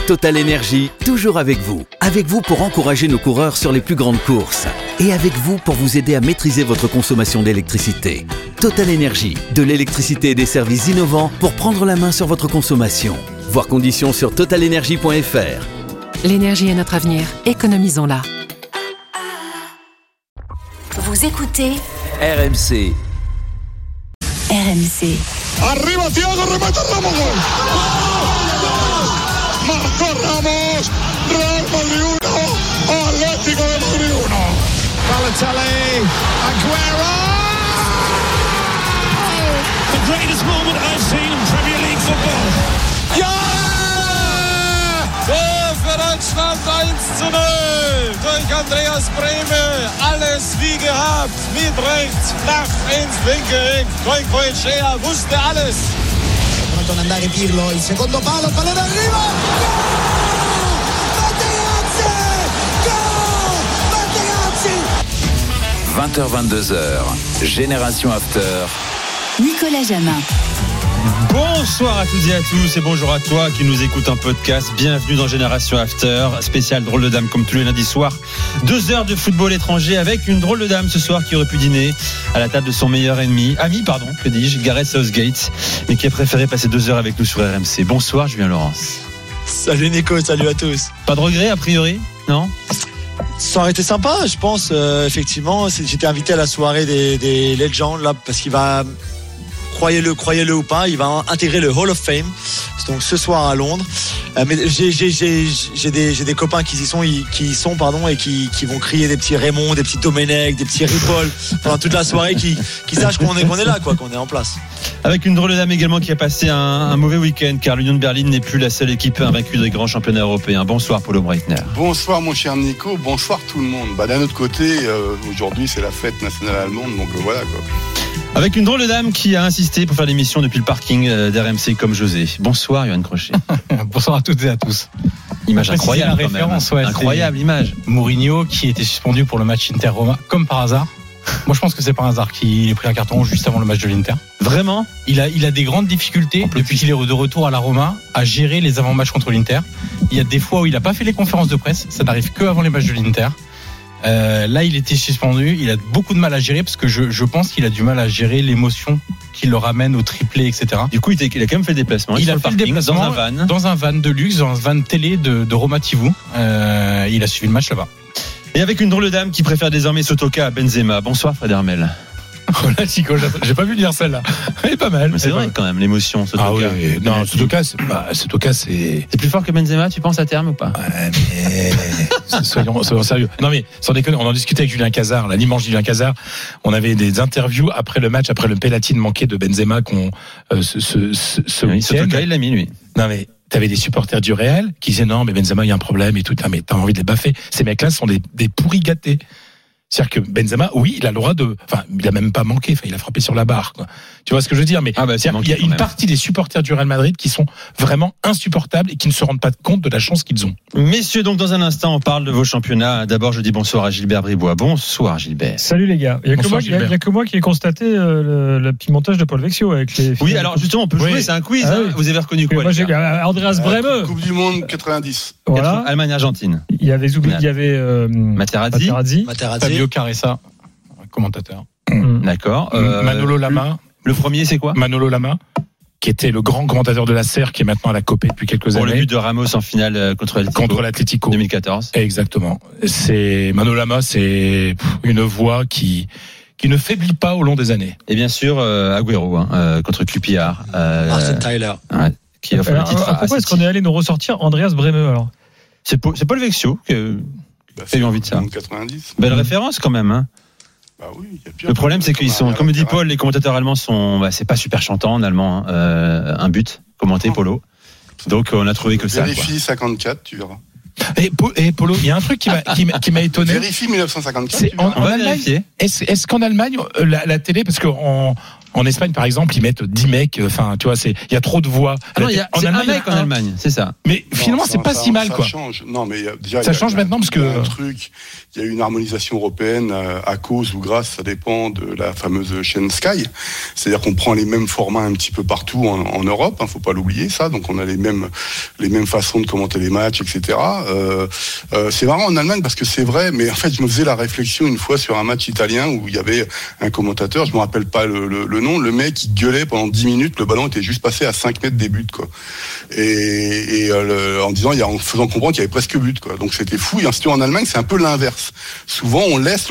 Total Énergie, toujours avec vous. Avec vous pour encourager nos coureurs sur les plus grandes courses. Et avec vous pour vous aider à maîtriser votre consommation d'électricité. Total Énergie, de l'électricité et des services innovants pour prendre la main sur votre consommation. Voir conditions sur totalenergie.fr. L'énergie est notre avenir, économisons-la. Vous écoutez RMC. RMC. Arriba Thiago, remata Ramos. Marcó Ramos. Real Madrid 1, Atlético de Madrid 1. Balotelli, Aguero. The greatest moment I've seen in Premier League football. Ja! So für Deutschland 1:0 durch Andreas Brehme. Alles wie gehabt, mit rechts, nach ins linke Eck. Goicoechea wusste alles. Pronto ad andare Pirlo, il secondo palo, il pallone arriva. Materazzi! 20h-22h, Génération After. Nicolas Jamin. Bonsoir à toutes et à tous et bonjour à toi qui nous écoute en podcast. Bienvenue dans Génération After, spécial drôle de dame comme tous les lundis soirs. 2 heures de football étranger avec une drôle de dame ce soir qui aurait pu dîner à la table de son meilleur ami, Gareth Southgate, mais qui a préféré passer 2 heures avec nous sur RMC. Bonsoir Julien Laurence. Salut Nico, salut à tous. Pas de regret a priori, non ? Ça aurait été sympa, je pense. Effectivement, j'étais invité à la soirée des Legends là parce qu'il va... Croyez-le ou pas, il va intégrer le Hall of Fame. Donc ce soir à Londres. Mais j'ai des copains qui y sont et qui vont crier des petits Raymond, des petits Domenech, des petits Ripoll pendant toute la soirée, qui sachent qu'on est là, quoi, qu'on est en place. Avec une drôle de dame également qui a passé un mauvais week-end car l'Union de Berlin n'est plus la seule équipe invaincue des grands championnats européens. Bonsoir Paulo Breitner. Bonsoir mon cher Nico, bonsoir tout le monde. D'un autre côté, aujourd'hui c'est la fête nationale allemande, donc voilà quoi. Avec une drôle de dame qui a insisté pour faire l'émission depuis le parking d'RMC comme José. Bonsoir Yoann Crochet. Bonsoir à toutes et à tous. Image incroyable quand même. Ouais, incroyable image. Mourinho qui était suspendu pour le match Inter-Roma, comme par hasard. Moi je pense que c'est par hasard qu'il ait pris un carton rouge juste avant le match de l'Inter. Vraiment ? Il a des grandes difficultés depuis qu'il est de retour à la Roma à gérer les avant-matchs contre l'Inter. Il y a des fois où il n'a pas fait les conférences de presse, ça n'arrive que avant les matchs de l'Inter. Là, il était suspendu. Il a beaucoup de mal à gérer parce que je pense qu'il a du mal à gérer l'émotion qui le ramène au triplé, etc. Du coup, il a quand même fait le déplacement. Il a fait le déplacement dans un van de luxe, dans un van télé de Roma Tivou. Il a suivi le match là-bas. Et avec une drôle de dame qui préfère désormais Sotoka à Benzema. Bonsoir Fred Hermel. Oh là, Chico, j'ai pas vu dire celle-là. Elle est pas mal. Mais c'est vrai quand même l'émotion Sotoka. Ah oui, non, Sotoka c'est plus fort que Benzema, tu penses à terme ou pas? Ouais, mais soyons sérieux. Non mais sans déconner, on en discutait avec Julien Cazard, là, l'immense Julien Cazard. On avait des interviews après le match, après le penalty manqué de Benzema ce week-end. Sotoka il l'a mis lui. Non mais t'avais des supporters du Real qui disaient non mais Benzema il y a un problème et tout. Ah, mais t'as envie de les baffer. Ces mecs-là sont des pourris gâtés. C'est-à-dire que Benzema, oui, il a le droit il a même pas manqué, il a frappé sur la barre, quoi. Tu vois ce que je veux dire? Mais il y a une partie des supporters du Real Madrid qui sont vraiment insupportables et qui ne se rendent pas compte de la chance qu'ils ont. Messieurs, donc dans un instant, on parle de vos championnats. D'abord, je dis bonsoir à Gilbert Bribois. Bonsoir Gilbert. Salut les gars. Il y a que moi qui ai constaté le petit montage de Paul Vecchio avec les. Oui, alors justement, on peut jouer. C'est un quiz. Ah, oui. Vous avez reconnu quoi? Moi, j'ai Andreas Brehme. Coupe du Monde 90. Voilà. Allemagne-Argentine. Il y avait Materazzi. Fabio Caressa, commentateur. D'accord. Manolo Lama. Le premier, c'est quoi? Manolo Lama, qui était le grand commentateur de la SER, qui est maintenant à la Copé depuis quelques années. Pour le but de Ramos en finale contre l'Atlético 2014. Exactement. Manolo Lama, c'est une voix qui ne faiblit pas au long des années. Et bien sûr, Agüero contre Cupillard. Arsène Tyler. Qui offre le titre. Pourquoi est-ce qu'on est allé nous ressortir Andreas Brehme alors? C'est Paul Vecchio qui a eu envie de ça. 90. Belle référence quand même. Hein. Bah oui, le problème c'est qu'ils sont, comme dit Paul, les commentateurs allemands c'est pas super chantant en allemand. Un but commenté Polo. Donc on a trouvé que ça. Vérifie 54, tu verras. Et Polo, il y a un truc qui m'a étonné. Vérifie 1954. En Allemagne, est-ce qu'en Allemagne la télé, parce que En Espagne, par exemple, ils mettent 10 mecs. Enfin, tu vois, il y a trop de voix. Non, il y a un mec en Allemagne, c'est ça. Mais finalement, c'est pas si mal, quoi. Ça change. Non, mais déjà, ça change maintenant parce que il y a une harmonisation européenne à cause ou grâce, ça dépend de la fameuse chaîne Sky. C'est-à-dire qu'on prend les mêmes formats un petit peu partout en Europe. Faut pas l'oublier, ça. Donc, on a les mêmes façons de commenter les matchs, etc. C'est marrant en Allemagne parce que c'est vrai, mais en fait, je me faisais la réflexion une fois sur un match italien où il y avait un commentateur, je me rappelle pas le nom, le mec qui gueulait pendant 10 minutes, le ballon était juste passé à 5 mètres des buts, quoi. En faisant comprendre qu'il y avait presque but, quoi. Donc c'était fou. Et en Allemagne, c'est un peu l'inverse. Souvent, on laisse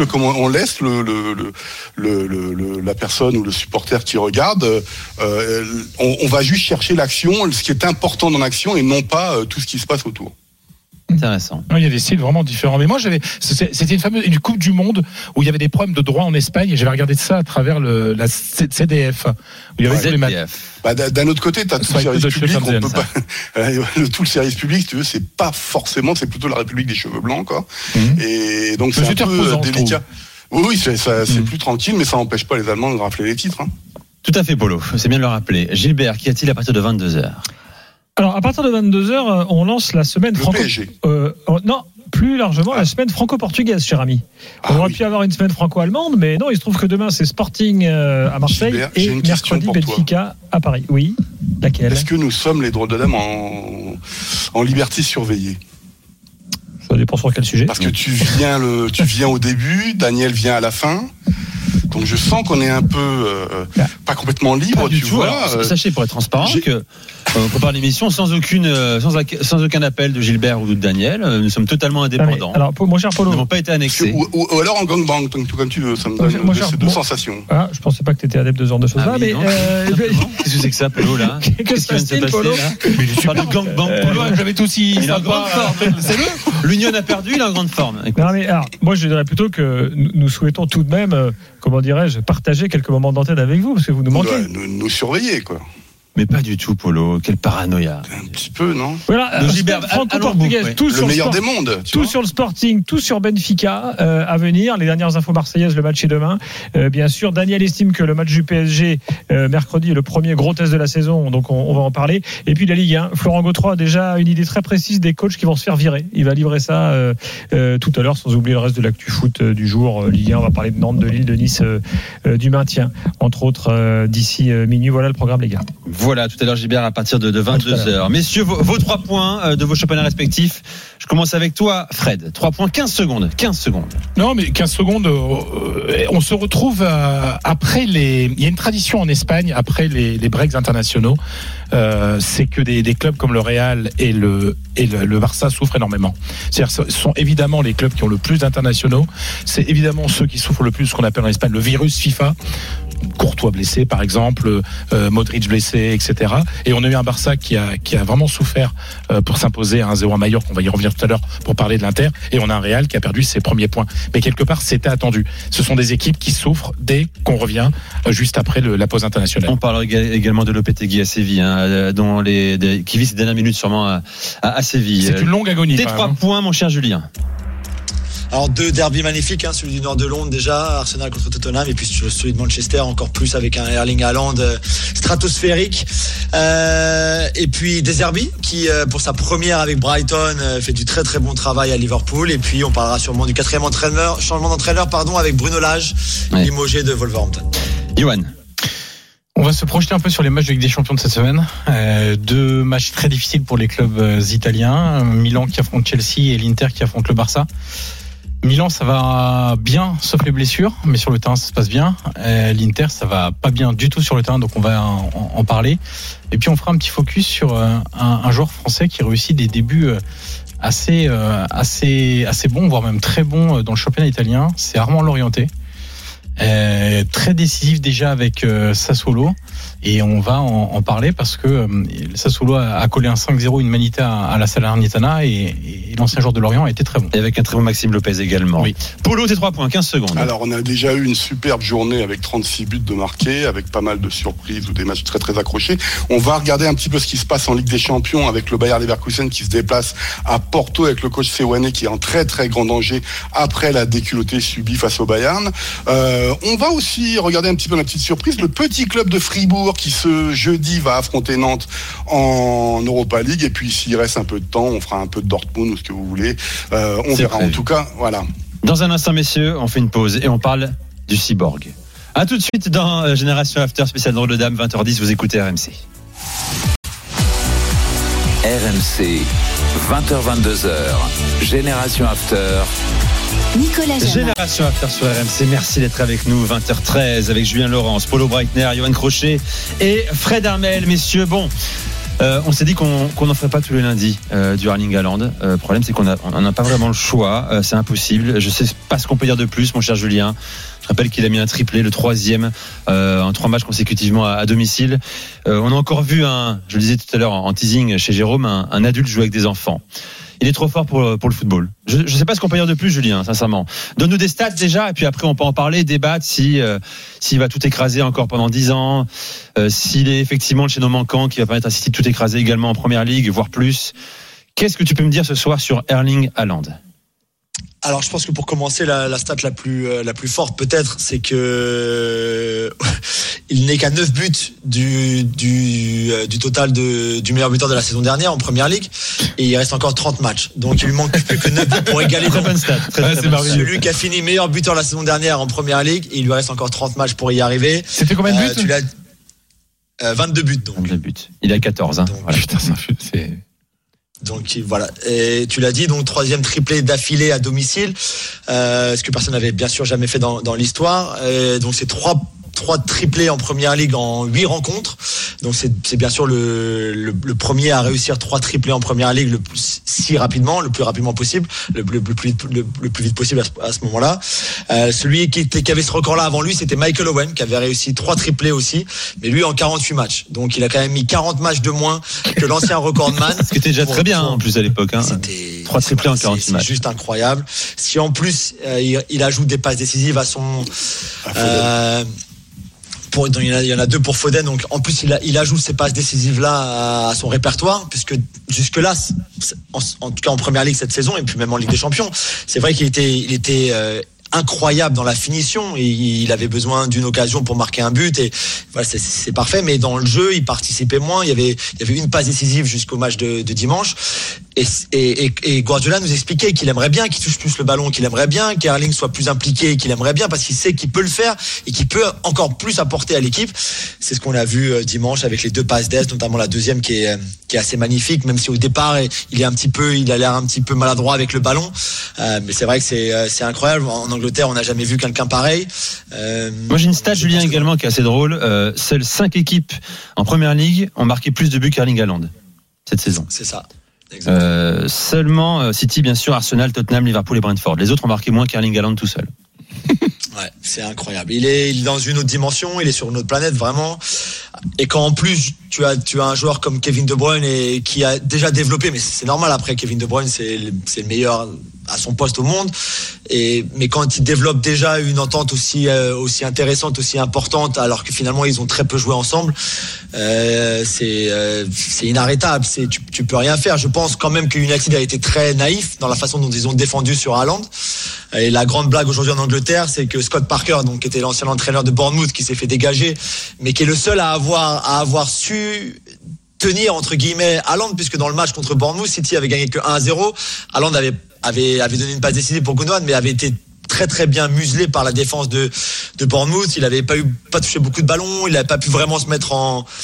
la personne ou le supporter qui regarde. On va juste chercher l'action, ce qui est important dans l'action et non pas tout ce qui se passe autour. Intéressant. Il y a des styles vraiment différents. Mais moi, c'était une Coupe du Monde où il y avait des problèmes de droit en Espagne et j'avais regardé ça à travers la CDF. Où il y avait tous les matchs. D'un autre côté, t'as tout le service public. On peut pas, tout le service public, si tu veux, c'est pas forcément, c'est plutôt la République des cheveux blancs, quoi. Et donc c'est un peu délicat. Oui, c'est plus tranquille, mais ça n'empêche pas les Allemands de rafler les titres. Tout à fait, Polo. C'est bien de le rappeler. Gilbert, qu'y a-t-il à partir de 22h? Alors, à partir de 22h, on lance la semaine non, plus largement la semaine franco-portugaise, cher ami. On aurait pu avoir une semaine franco-allemande, mais non, il se trouve que demain, c'est Sporting à Marseille et mercredi, Benfica à Paris. Oui, laquelle? Est-ce que nous sommes les drôles de dames en liberté surveillée? Ça dépend sur quel sujet. Parce que tu viens au début, Daniel vient à la fin. Donc je sens qu'on est un peu pas complètement libre, tu vois. Alors, sachez, pour être transparent, que on prépare l'émission sans aucun appel de Gilbert ou de Daniel. Nous sommes totalement indépendants. Alors, mon cher Polo, nous n'avons pas été annexés. Ou alors en gangbang, tout comme tu veux. Ça me donne ces deux sensations. Ah, je pensais pas que tu étais adepte de ce genre de choses-là, mais qu'est-ce que c'est que ça, Polo, là? Qu'est-ce qui vient de se passer, là? Mais je suis pas de gangbang. Polo, j'avais tout aussi. Il est en grande forme. C'est l'Union a perdu, il est en grande forme. Non, mais alors, moi, je dirais plutôt que nous souhaitons tout de même, comment dirais-je, partager quelques moments d'antenne avec vous, parce que vous nous manquez. Nous surveiller, quoi. Mais pas du tout, Polo. Quelle paranoïa. Un petit peu, non? Voilà, franco-portugaise, tout le sur meilleur des mondes. Tout sur le Sporting, tout sur Benfica à venir. Les dernières infos marseillaises, le match est demain. Bien sûr, Daniel estime que le match du PSG mercredi est le premier gros test de la saison, donc on va en parler. Et puis la Ligue 1, Florent Gautreau a déjà une idée très précise des coachs qui vont se faire virer. Il va livrer ça tout à l'heure, sans oublier le reste de l'actu foot du jour. Ligue 1, on va parler de Nantes, de Lille, de Nice, du maintien, entre autres, d'ici minuit. Voilà le programme, les gars. Voilà, tout à l'heure, Gilbert, à partir de 22h. Messieurs, vos 3 points de vos championnats respectifs. Je commence avec toi, Fred. 3 points, 15 secondes. Non, mais 15 secondes, on se retrouve après il y a une tradition en Espagne, après les breaks internationaux, c'est que des clubs comme le Real et le Barça souffrent énormément. C'est-à-dire, ce sont évidemment les clubs qui ont le plus d'internationaux. C'est évidemment ceux qui souffrent le plus, ce qu'on appelle en Espagne le virus FIFA. Courtois blessé par exemple, Modric blessé, etc. Et on a eu un Barça qui a vraiment souffert pour s'imposer à 1-0 à Mallorca, on va y revenir tout à l'heure pour parler de l'Inter, et on a un Real qui a perdu ses premiers points. Mais quelque part c'était attendu. Ce sont des équipes qui souffrent dès qu'on revient juste après la pause internationale. On parle également de Lopetegui à Séville, qui vit ses dernières minutes sûrement à Séville. C'est une longue agonie. Tes 3 points, mon cher Julien. Alors 2 derbys magnifiques, celui du nord de Londres déjà, Arsenal contre Tottenham, et puis celui de Manchester encore plus avec un Erling Haaland stratosphérique. Et puis des Derby qui pour sa première avec Brighton fait du très très bon travail à Liverpool. Et puis on parlera sûrement du 4e changement d'entraîneur avec Bruno Lage, limogé de Wolverhampton. Johan. On va se projeter un peu sur les matchs de Ligue des Champions de cette semaine. 2 matchs très difficiles pour les clubs italiens. Milan qui affronte Chelsea et l'Inter qui affronte le Barça. Milan, ça va bien, sauf les blessures, mais sur le terrain, ça se passe bien. L'Inter, ça va pas bien du tout sur le terrain, donc on va en parler. Et puis on fera un petit focus sur un joueur français qui réussit des débuts assez bons, voire même très bons dans le championnat italien. C'est Armand Lorienté. Très décisif déjà avec Sassuolo, et on va en parler parce que Sassuolo a collé un 5-0 une manita à la Salernitana, et l'ancien joueur de Lorient a été très bon. Et avec un très bon Maxime Lopez également. Oui. Polo, tes 3 points, 15 secondes. Alors on a déjà eu une superbe journée avec 36 buts de marqués, avec pas mal de surprises ou des matchs très très accrochés. On va regarder un petit peu ce qui se passe en Ligue des Champions avec le Bayer Leverkusen qui se déplace à Porto avec le coach Seoane qui est en très très grand danger après la déculottée subie face au Bayern. On va aussi regarder un petit peu la petite surprise, le petit club de Fribourg qui ce jeudi va affronter Nantes en Europa League, et puis s'il reste un peu de temps, on fera un peu de Dortmund ou ce que vous voulez. On verra. En tout cas, voilà. Dans un instant, messieurs, on fait une pause et on parle du cyborg. À tout de suite dans Génération After, spécial drôle de dame, 20h10, vous écoutez RMC. RMC, 20h-22h, Génération After. Nicolas Jamin. Génération After sur RMC, merci d'être avec nous, 20h13, avec Julien Laurence, Paulo Breitner, Johan Crochet et Fred Hermel. Messieurs, bon, on s'est dit qu'on n'en ferait pas tous les lundis du Erling Haaland. Le problème, c'est qu'on n'a pas vraiment le choix, c'est impossible. Je sais pas ce qu'on peut dire de plus, mon cher Julien. Je rappelle qu'il a mis un triplé, le 3e, en 3 matchs consécutivement à domicile. On a encore vu je le disais tout à l'heure en teasing chez Jérôme, un adulte jouer avec des enfants. Il est trop fort pour le football. Je ne sais pas ce qu'on peut dire de plus, Julien, sincèrement. Donne-nous des stats déjà, et puis après on peut en parler, débattre s'il va tout écraser encore pendant 10 ans, s'il est effectivement le chaînon manquant qui va permettre à City de tout écraser également en Première Ligue, voire plus. Qu'est-ce que tu peux me dire ce soir sur Erling Haaland ? Alors, je pense que pour commencer, la stat la plus forte peut-être, c'est que il n'est qu'à 9 buts du total du meilleur buteur de la saison dernière en Première Ligue, et il reste encore 30 matchs. Donc, il lui manque plus que 9 buts pour égaler. Très bonne stat. Très celui qui a fini meilleur buteur la saison dernière en Première Ligue, et il lui reste encore 30 matchs pour y arriver. C'était combien de buts? 22 buts, donc. 22 buts. Il a 14, hein. Donc, voilà. Putain, c'est... Donc voilà, et tu l'as dit, donc 3e triplé d'affilée à domicile, ce que personne n'avait bien sûr jamais fait dans l'histoire. Donc c'est 3 triplés en Première Ligue en 8 rencontres. Donc c'est bien sûr le premier à réussir 3 triplés en Première Ligue le plus rapidement possible, le plus vite possible à ce moment-là. Celui qui avait ce record-là avant lui, c'était Michael Owen, qui avait réussi 3 triplés aussi, mais lui en 48 matchs. Donc il a quand même mis 40 matchs de moins que l'ancien recordman. Ce qui était déjà très bien en plus à l'époque. 3 triplés en 48 matchs. C'est juste incroyable. Si en plus il ajoute des passes décisives à son... il y en a 2 pour Foden, donc en plus il ajoute ces passes décisives là à son répertoire, puisque jusque là, en tout cas en Première Ligue cette saison, et puis même en Ligue des Champions, c'est vrai qu'il était incroyable dans la finition, et il avait besoin d'une occasion pour marquer un but, et voilà, c'est parfait, mais dans le jeu il participait moins. Il y avait une passe décisive jusqu'au match de dimanche, et Guardiola nous expliquait qu'il aimerait bien qu'il touche plus le ballon, qu'il aimerait bien qu'Erling soit plus impliqué, qu'il aimerait bien, parce qu'il sait qu'il peut le faire et qu'il peut encore plus apporter à l'équipe. C'est ce qu'on a vu dimanche avec les 2 passes d'Est, notamment la 2e qui est assez magnifique, même si au départ il a l'air un petit peu maladroit avec le ballon, mais c'est vrai que c'est incroyable. En Angleterre, on n'a jamais vu quelqu'un pareil. Moi j'ai une stat, Julien, également qui est assez drôle. Seules 5 équipes en Première Ligue ont marqué plus de buts qu'Erling Haaland cette saison. C'est ça. Seulement City, bien sûr, Arsenal, Tottenham, Liverpool et Brentford. Les autres ont marqué moins qu'Erling Haaland tout seul. Ouais, c'est incroyable. Il est dans une autre dimension, il est sur une autre planète vraiment. Et quand en plus tu as un joueur comme Kevin De Bruyne et qui a déjà développé, mais c'est normal, après Kevin De Bruyne c'est le meilleur à son poste au monde, mais quand il développe déjà une entente aussi intéressante, aussi importante, alors que finalement ils ont très peu joué ensemble, c'est inarrêtable. Tu peux rien faire. Je pense quand même que United a été très naïf dans la façon dont ils ont défendu sur Haaland. Et la grande blague aujourd'hui en Angleterre, c'est que Scott Parker, donc qui était l'ancien entraîneur de Bournemouth, qui s'est fait dégager, mais qui est le seul à avoir su tenir entre guillemets Haaland, puisque dans le match contre Bournemouth, City avait gagné que 1-0. Haaland avait donné une passe décisive pour Gundogan, mais avait été très très bien muselé par la défense de Bournemouth. Il avait pas touché beaucoup de ballons, il n'avait pas pu vraiment se mettre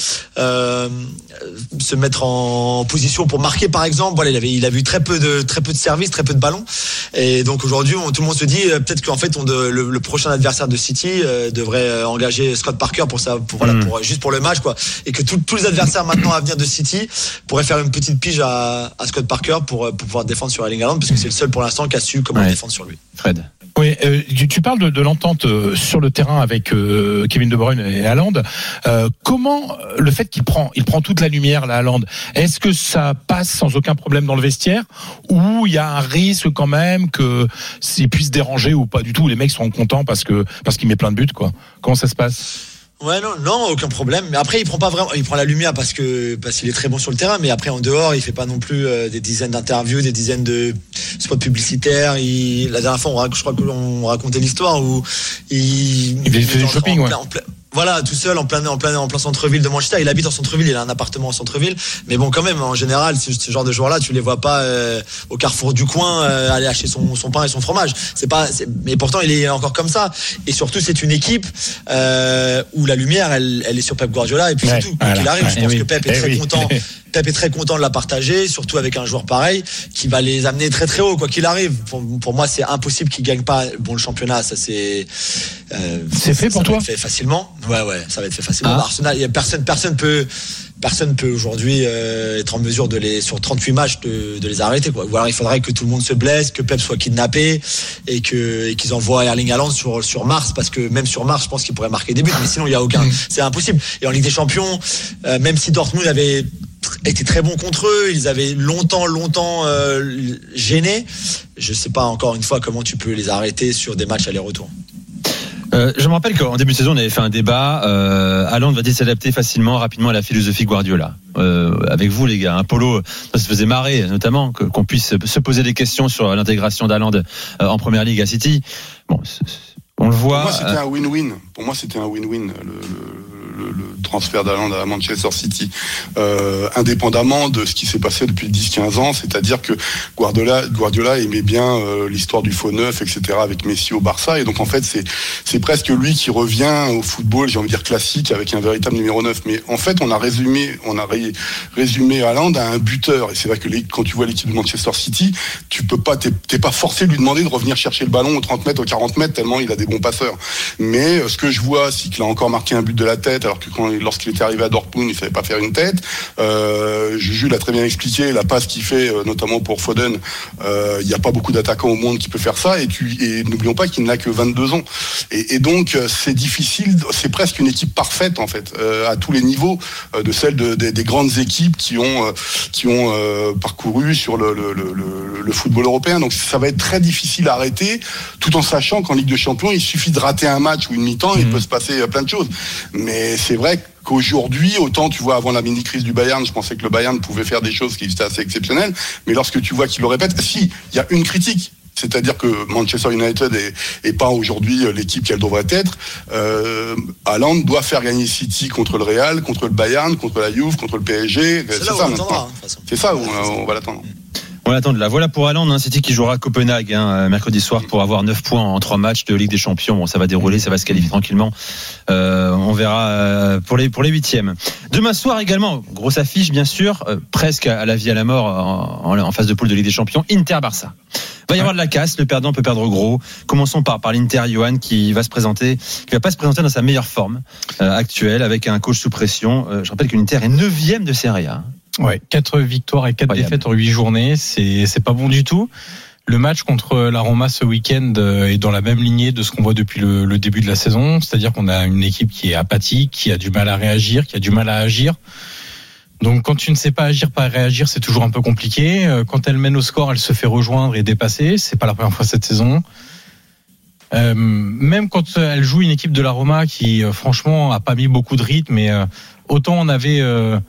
en position pour marquer, par exemple. Voilà, il a eu très peu de services, très peu de ballons, et donc aujourd'hui tout le monde se dit peut-être qu'en fait le prochain adversaire de City devrait engager Scott Parker pour juste pour le match, quoi, et que tous les adversaires maintenant à venir de City pourraient faire une petite pige à Scott Parker pour pouvoir défendre sur Erling Haaland, parce que c'est le seul pour l'instant qui a su comment défendre sur lui. Fred. Oui, tu parles de l'entente sur le terrain avec Kevin De Bruyne et Haaland. Comment le fait qu'il prend toute la lumière là, Haaland, est-ce que ça passe sans aucun problème dans le vestiaire, ou il y a un risque quand même que s'il puisse déranger, ou pas du tout, les mecs seront contents parce qu'il met plein de buts, quoi? Comment ça se passe? Ouais, non, aucun problème. Mais après, il prend la lumière parce qu'il est très bon sur le terrain. Mais après, en dehors, il fait pas non plus des dizaines d'interviews, des dizaines de spots publicitaires. La dernière fois, je crois qu'on racontait l'histoire où il fait du shopping, ouais. Voilà, tout seul en plein centre-ville de Manchester. Il habite en centre-ville, il a un appartement en centre-ville. Mais bon, quand même, en général, ce genre de joueurs-là, tu les vois pas au carrefour du coin aller acheter son pain et son fromage. Mais pourtant, il est encore comme ça. Et surtout, c'est une équipe où la lumière, elle est sur Pep Guardiola. Et puis c'est tout. Donc il arrive. Je pense que Pep est très content. Pep est très content de la partager, surtout avec un joueur pareil qui va les amener très très haut quoi qu'il arrive. Pour moi, c'est impossible qu'il gagne pas le championnat. Ça c'est fait pour toi. Ça va être fait facilement. Ouais, ça va être fait facilement. Arsenal, personne peut aujourd'hui être en mesure sur 38 matchs de les arrêter quoi. Ou alors il faudrait que tout le monde se blesse, que Pep soit kidnappé et qu'ils envoient Erling Haaland sur Mars, parce que même sur Mars, je pense qu'il pourrait marquer des buts, mais sinon il y a aucun, c'est impossible. Et en Ligue des Champions, même si Dortmund avait été très bon contre eux, ils avaient longtemps gêné. Je sais pas encore une fois comment tu peux les arrêter sur des matchs aller-retour. Je me rappelle qu'en début de saison, on avait fait un débat. Haaland va-t-il s'adapter rapidement à la philosophie Guardiola? Avec vous, les gars, Polo, ça se faisait marrer, notamment qu'on puisse se poser des questions sur l'intégration d'Haaland en Première Ligue à City. Bon, on le voit. Pour moi, c'était un win-win. Le transfert d'Haaland à Manchester City, indépendamment de ce qui s'est passé depuis 10-15 ans, c'est-à-dire que Guardiola aimait bien l'histoire du faux neuf, etc., avec Messi au Barça, et donc en fait c'est presque lui qui revient au football, j'ai envie de dire classique, avec un véritable numéro 9. Mais en fait on a résumé Haaland à un buteur, et c'est vrai que quand tu vois l'équipe de Manchester City, t'es pas forcé de lui demander de revenir chercher le ballon aux 30 mètres, aux 40 mètres, tellement il a des bons passeurs. Mais ce que je vois, c'est qu'il a encore marqué un but de la tête, alors que lorsqu'il était arrivé à Dortmund, il savait pas faire une tête. Jules l'a très bien expliqué, la passe qu'il fait, notamment pour Foden, il n'y a pas beaucoup d'attaquants au monde qui peut faire ça, et n'oublions pas qu'il n'a que 22 ans. Et donc c'est difficile, c'est presque une équipe parfaite en fait, à tous les niveaux, de celle des grandes équipes qui ont parcouru sur le football européen. Donc ça va être très difficile à arrêter, tout en sachant qu'en Ligue des Champions, il suffit de rater un match ou une mi-temps, il peut se passer plein de choses. Mais c'est vrai qu'aujourd'hui, autant tu vois, avant la mini-crise du Bayern, je pensais que le Bayern pouvait faire des choses qui étaient assez exceptionnelles, mais lorsque tu vois qu'il le répète, si, il y a une critique. C'est-à-dire que Manchester United est pas aujourd'hui l'équipe qu'elle devrait être. Haaland doit faire gagner City contre le Real, contre le Bayern, contre la Juve, contre le PSG. C'est ça, on l'attendra. C'est ça où on va l'attendre. On attend de là. Voilà pour Haaland, City qui jouera à Copenhague mercredi soir pour avoir 9 points en 3 matchs de Ligue des Champions. Bon, ça va dérouler, ça va se qualifier tranquillement. On verra pour les 8e. Demain soir également, grosse affiche bien sûr, presque à la vie à la mort en phase de poule de Ligue des Champions, Inter-Barça. Va y avoir de la casse, le perdant peut perdre gros. Commençons par l'Inter, Johan, qui va pas se présenter dans sa meilleure forme actuelle, avec un coach sous pression. Je rappelle que l'Inter est 9e de Serie A. Ouais, 4 victoires et 4 défaites en 8 journées, c'est pas bon du tout. Le match contre la Roma ce week-end est dans la même lignée de ce qu'on voit depuis le début de la saison, c'est-à-dire qu'on a une équipe qui est apathique, qui a du mal à réagir, qui a du mal à agir. Donc quand tu ne sais pas agir, pas réagir, c'est toujours un peu compliqué. Quand elle mène au score, elle se fait rejoindre et dépasser. C'est pas la première fois cette saison. Même quand elle joue une équipe de la Roma qui franchement a pas mis beaucoup de rythme, mais autant on avait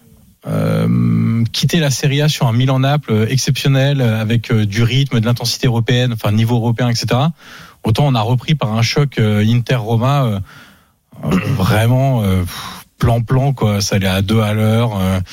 quitté la Serie A sur un Milan-Naples exceptionnel avec du rythme, de l'intensité européenne, enfin niveau européen, etc. Autant on a repris par un choc Inter-Roma vraiment plan quoi, ça allait à 2 à l'heure.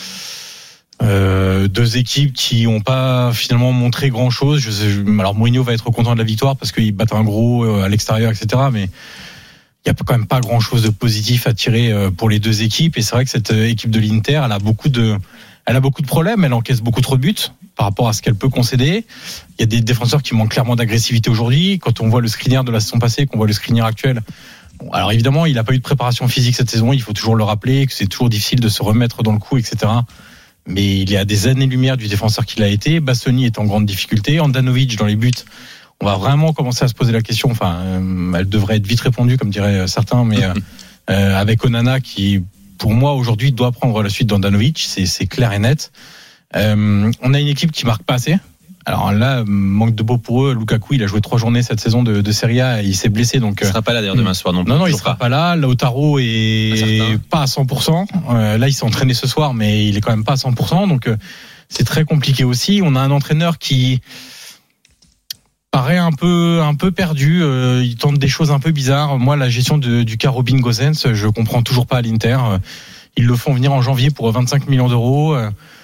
Deux équipes qui n'ont pas finalement montré grand chose. Alors Mourinho va être content de la victoire parce qu'ils battent un gros à l'extérieur, etc. Mais il n'y a quand même pas grand chose de positif à tirer pour les deux équipes. Et c'est vrai que cette équipe de l'Inter, elle a beaucoup de problèmes. Elle encaisse beaucoup trop de buts par rapport à ce qu'elle peut concéder. Il y a des défenseurs qui manquent clairement d'agressivité aujourd'hui. Quand on voit le Skriniar de la saison passée, qu'on voit le Skriniar actuel. Bon, alors évidemment, il n'a pas eu de préparation physique cette saison. Il faut toujours le rappeler que c'est toujours difficile de se remettre dans le coup, etc. Mais il est à des années-lumière du défenseur qu'il a été. Bastoni est en grande difficulté. Handanovic dans les buts, on va vraiment commencer à se poser la question. Enfin, elle devrait être vite répondue, comme diraient certains, mais avec Onana qui, pour moi, aujourd'hui, doit prendre la suite d'Handanovic, c'est clair et net. On a une équipe qui marque pas assez. Alors là, manque de beau pour eux. Lukaku, il a joué 3 journées cette saison de Serie A et il s'est blessé. Donc, il sera pas là d'ailleurs demain soir. Non, il sera pas là. Lautaro est pas à 100%. Là, il s'est entraîné ce soir, mais il est quand même pas à 100%. Donc, c'est très compliqué aussi. On a un entraîneur qui paraît un peu perdu. Il tente des choses un peu bizarres. Moi, la gestion du cas Robin Gosens, je comprends toujours pas à l'Inter. Ils le font venir en janvier pour 25 millions d'euros.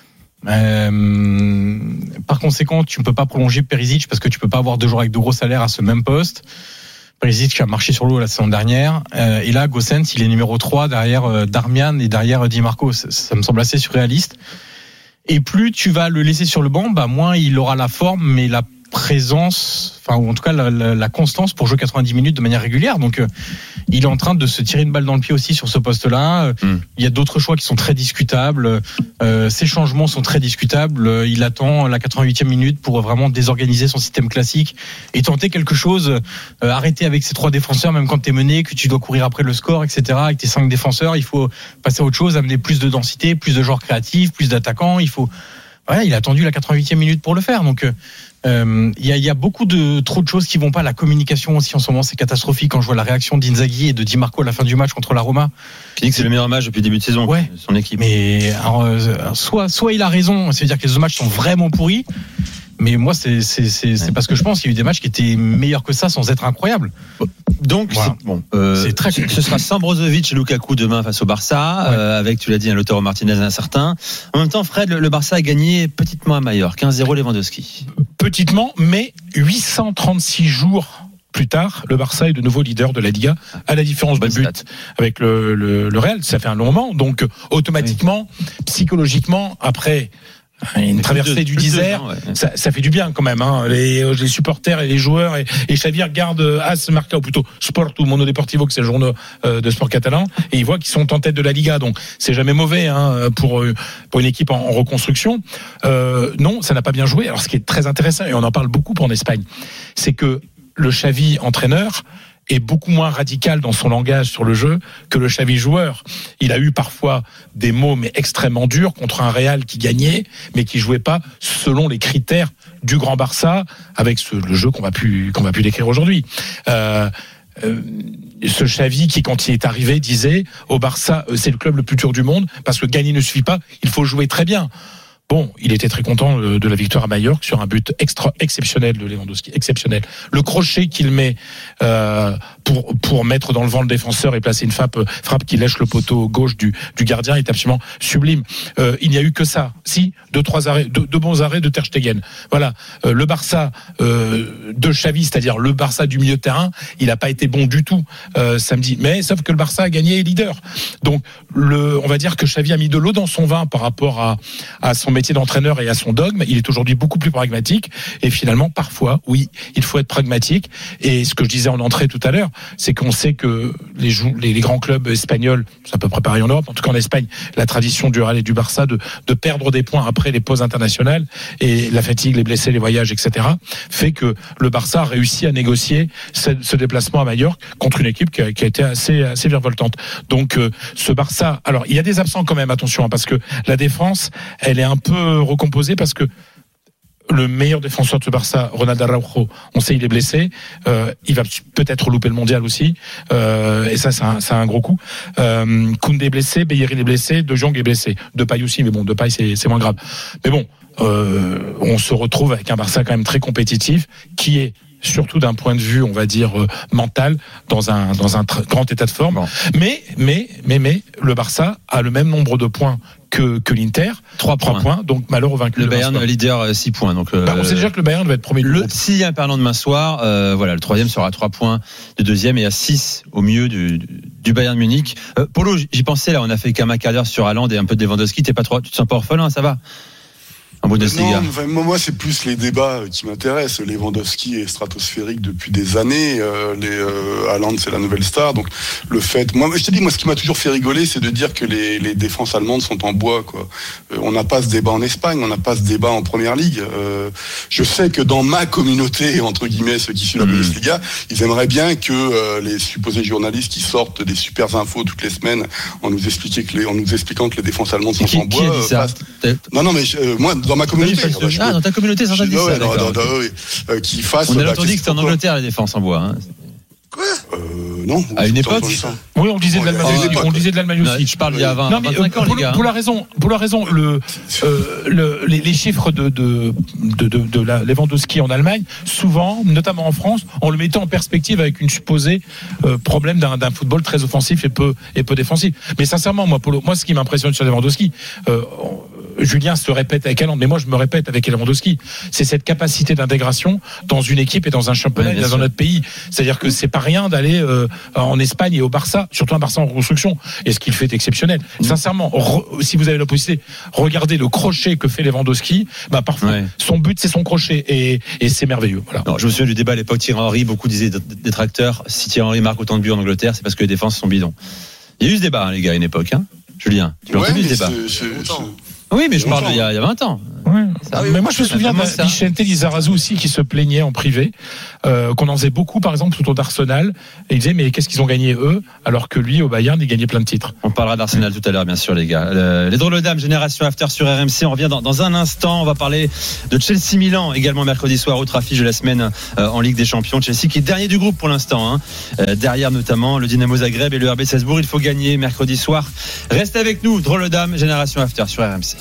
Par conséquent, tu ne peux pas prolonger Perisic parce que tu peux pas avoir 2 joueurs avec de gros salaires à ce même poste. Perisic qui a marché sur l'eau la saison dernière, et là Gosens il est numéro 3 derrière Darmian et derrière Di Marco. Ça me semble assez surréaliste. Et plus tu vas le laisser sur le banc, moins il aura la forme, mais la présence, ou en tout cas la constance pour jouer 90 minutes de manière régulière. Donc il est en train de se tirer une balle dans le pied aussi sur ce poste-là. Il y a d'autres choix qui sont très discutables. Ses changements sont très discutables. Il attend la 88e minute pour vraiment désorganiser son système classique et tenter quelque chose. Arrêter avec ses 3 défenseurs, même quand tu es mené, que tu dois courir après le score, etc. Avec tes 5 défenseurs, il faut passer à autre chose, amener plus de densité, plus de joueurs créatifs, plus d'attaquants. Il a attendu la 88e minute pour le faire. Donc il y a trop de choses qui vont pas. La communication aussi en ce moment c'est catastrophique. Quand je vois la réaction d'Inzaghi et de Di Marco à la fin du match contre la Roma, qui dit que c'est le meilleur match depuis le début de saison de son équipe. Mais alors, soit il a raison, c'est-à-dire que les autres matchs sont vraiment pourris. Mais moi c'est parce que je pense qu'il y a eu des matchs qui étaient meilleurs que ça sans être incroyables. Donc voilà. C'est très ce sera sans Brozovic et Lukaku demain face au Barça, avec, tu l'as dit, un Lautaro Martinez incertain. En même temps, Fred, le Barça a gagné petitement à Majorque, 1-0 Lewandowski. Petitement, mais 836 jours plus tard, le Barça est de nouveau leader de la Liga, à la différence de but avec le Real. Ça fait un long moment, donc automatiquement, psychologiquement, après une traversée du désert, ça fait du bien quand même. Les supporters et les joueurs et Xavi regardent AS Marca, ou plutôt Sport ou Mundo Deportivo, que c'est le journal de sport catalan, et ils voient qu'ils sont en tête de la Liga. Donc c'est jamais mauvais pour une équipe en reconstruction. Non, ça n'a pas bien joué. Alors ce qui est très intéressant, et on en parle beaucoup en Espagne, c'est que le Xavi entraîneur est beaucoup moins radical dans son langage sur le jeu que le Xavi joueur. Il a eu parfois des mots mais extrêmement durs contre un Real qui gagnait mais qui jouait pas selon les critères du grand Barça avec le jeu qu'on va plus décrire aujourd'hui. Ce Xavi qui, quand il est arrivé, disait au Barça, c'est le club le plus dur du monde parce que gagner ne suffit pas, il faut jouer très bien. Bon, il était très content de la victoire à Majorque sur un but exceptionnel de Lewandowski, exceptionnel. Le crochet qu'il met pour mettre dans le vent le défenseur et placer une frappe qui lèche le poteau gauche du gardien est absolument sublime. Il n'y a eu que ça. Si, 2-3 arrêts, deux bons arrêts de Ter Stegen. Voilà, le Barça de Xavi, c'est-à-dire le Barça du milieu de terrain, il n'a pas été bon du tout samedi. Mais sauf que le Barça a gagné leader. Donc on va dire que Xavi a mis de l'eau dans son vin par rapport à son métier d'entraîneur et à son dogme. Il est aujourd'hui beaucoup plus pragmatique et finalement parfois oui il faut être pragmatique. Et ce que je disais en entrée tout à l'heure, c'est qu'on sait que les grands clubs espagnols, c'est à peu près pareil en Europe, en tout cas en Espagne, la tradition du Real et du Barça de perdre des points après les pauses internationales et la fatigue, les blessés, les voyages, etc., fait que le Barça a réussi à négocier ce déplacement à Majorque contre une équipe qui a été assez virevoltante. Donc ce Barça, alors il y a des absents quand même, attention, parce que la défense elle est un peu recomposé parce que le meilleur défenseur de ce Barça, Ronald Araujo, on sait il est blessé, il va peut-être louper le mondial aussi, et ça c'est un gros coup. Koundé est blessé, Bellerin est blessé, De Jong est blessé, Depay aussi, mais bon, Depay c'est moins grave. Mais bon, on se retrouve avec un Barça quand même très compétitif qui est surtout d'un point de vue, on va dire, mental, dans un grand état de forme. Bon. Mais le Barça a le même nombre de points que l'Inter, 3 points, donc malheur au vaincu. Le Bayern leader 6 points. Donc on sait déjà que le Bayern va être premier du groupe. S'il y a un perdant demain soir, le troisième sera à 3 points du deuxième et à 6 au mieux du Bayern Munich. Polo, j'y pensais là, on a fait qu'un quart d'heure sur Haaland et un peu de Lewandowski. Tu te sens pas orphelin, ça va? Non, moi c'est plus les débats qui m'intéressent. Lewandowski est stratosphérique depuis des années. Haaland c'est la nouvelle star. Donc le fait, moi je te dis, moi ce qui m'a toujours fait rigoler, c'est de dire que les défenses allemandes sont en bois, quoi. On n'a pas ce débat en Espagne, on n'a pas ce débat en Première Ligue. Je sais que dans ma communauté, entre guillemets, ceux qui suivent la Bundesliga, ils aimeraient bien que les supposés journalistes qui sortent des super infos toutes les semaines en nous expliquant que les défenses allemandes sont en bois. Qui a dit ça Non, mais moi dans ma communauté. Dans ta communauté, ça dit ça. Qui fasse. On a entendu que c'était en Angleterre les défenses en bois. Hein. Quoi Non. À une époque. Oui, on disait de l'Allemagne aussi. On disait de l'Allemagne aussi. Je parle il y a 25 ans, les gars. Pour la raison, les chiffres de Lewandowski en Allemagne, souvent, notamment en France, on le mettait en perspective avec une supposée problème d'un football très offensif et peu défensif. Mais sincèrement, moi, ce qui m'impressionne sur Lewandowski, Julien se répète avec Haaland, mais moi je me répète avec Lewandowski, c'est cette capacité d'intégration dans une équipe et dans un championnat, dans notre pays. C'est-à-dire que c'est pas rien d'aller en Espagne et au Barça, surtout un Barça en reconstruction. Et ce qu'il fait est exceptionnel. Sincèrement, si vous avez la possibilité, regardez le crochet que fait Lewandowski. Parfois, son but c'est son crochet et c'est merveilleux. Voilà. Non, je me souviens du débat à l'époque Thierry Henry. Beaucoup disaient détracteurs, si Thierry Henry marque autant de buts en Angleterre, c'est parce que les défenses sont bidons. Il y a eu ce débat, les gars, à une époque. Julien, tu as entendu ce débat? Oui, mais je parle d'il y a 20 ans. Ouais. Mais moi, je me souviens de Vicente Lizarazu aussi qui se plaignait en privé, qu'on en faisait beaucoup, par exemple, autour d'Arsenal. Et il disait, mais qu'est-ce qu'ils ont gagné eux, alors que lui, au Bayern, il gagnait plein de titres. On parlera d'Arsenal tout à l'heure, bien sûr, les gars. Les drôles de dames, Génération After sur RMC. On revient dans un instant. On va parler de Chelsea-Milan, également mercredi soir, autre affiche de la semaine en Ligue des Champions. Chelsea qui est dernier du groupe pour l'instant. Derrière, notamment, le Dynamo Zagreb et le RB Salzbourg. Il faut gagner mercredi soir. Restez avec nous, drôles de dames, Génération After sur RMC.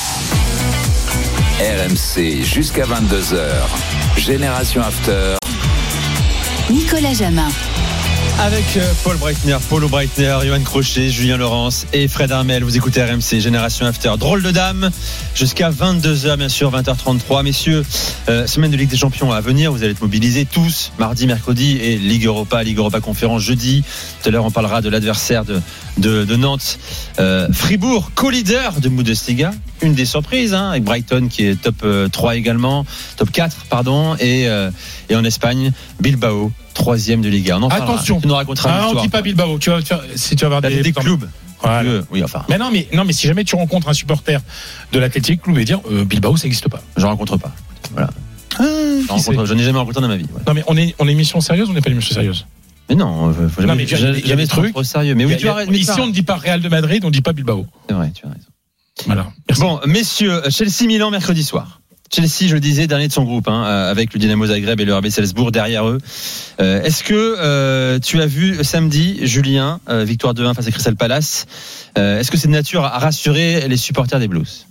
RMC jusqu'à 22h. Génération After. Nicolas Jamin. Avec Paulo Breitner, Johan Crochet, Julien Laurence et Fred Armel. Vous écoutez RMC, Génération After. Drôle de dame, jusqu'à 22h, bien sûr, 20h33. Messieurs, semaine de Ligue des Champions à venir. Vous allez être mobilisés tous, mardi, mercredi, et Ligue Europa Conférence jeudi. Tout à l'heure, on parlera de l'adversaire de Nantes. Fribourg, co-leader de Bundesliga. Une des surprises, avec Brighton qui est top 3 également, top 4, pardon. Et en Espagne, Bilbao, 3e de Liga. Attention, tu nous raconteras on ne dit pas Bilbao. Si tu vas avoir des clubs. Voilà. Oui, enfin. Mais mais si jamais tu rencontres un supporter de l'Athletic Club et dire Bilbao, ça n'existe pas. Je ne rencontre pas. Voilà. Je n'ai jamais rencontré dans ma vie. Ouais. Non, mais on est émission sérieuse ou on n'est pas une émission sérieuse? Mais non, jamais trop sérieux. Mais oui, ici, on ne dit pas Real de Madrid, on ne dit pas Bilbao. C'est vrai, tu as raison. Voilà. Merci. Bon, messieurs, Chelsea-Milan mercredi soir. Chelsea, je le disais, dernier de son groupe, avec le Dynamo Zagreb et le RB Salzbourg derrière eux. Est-ce que tu as vu samedi, Julien, victoire 2-1 face à Crystal Palace, est-ce que c'est de nature à rassurer les supporters des Blues?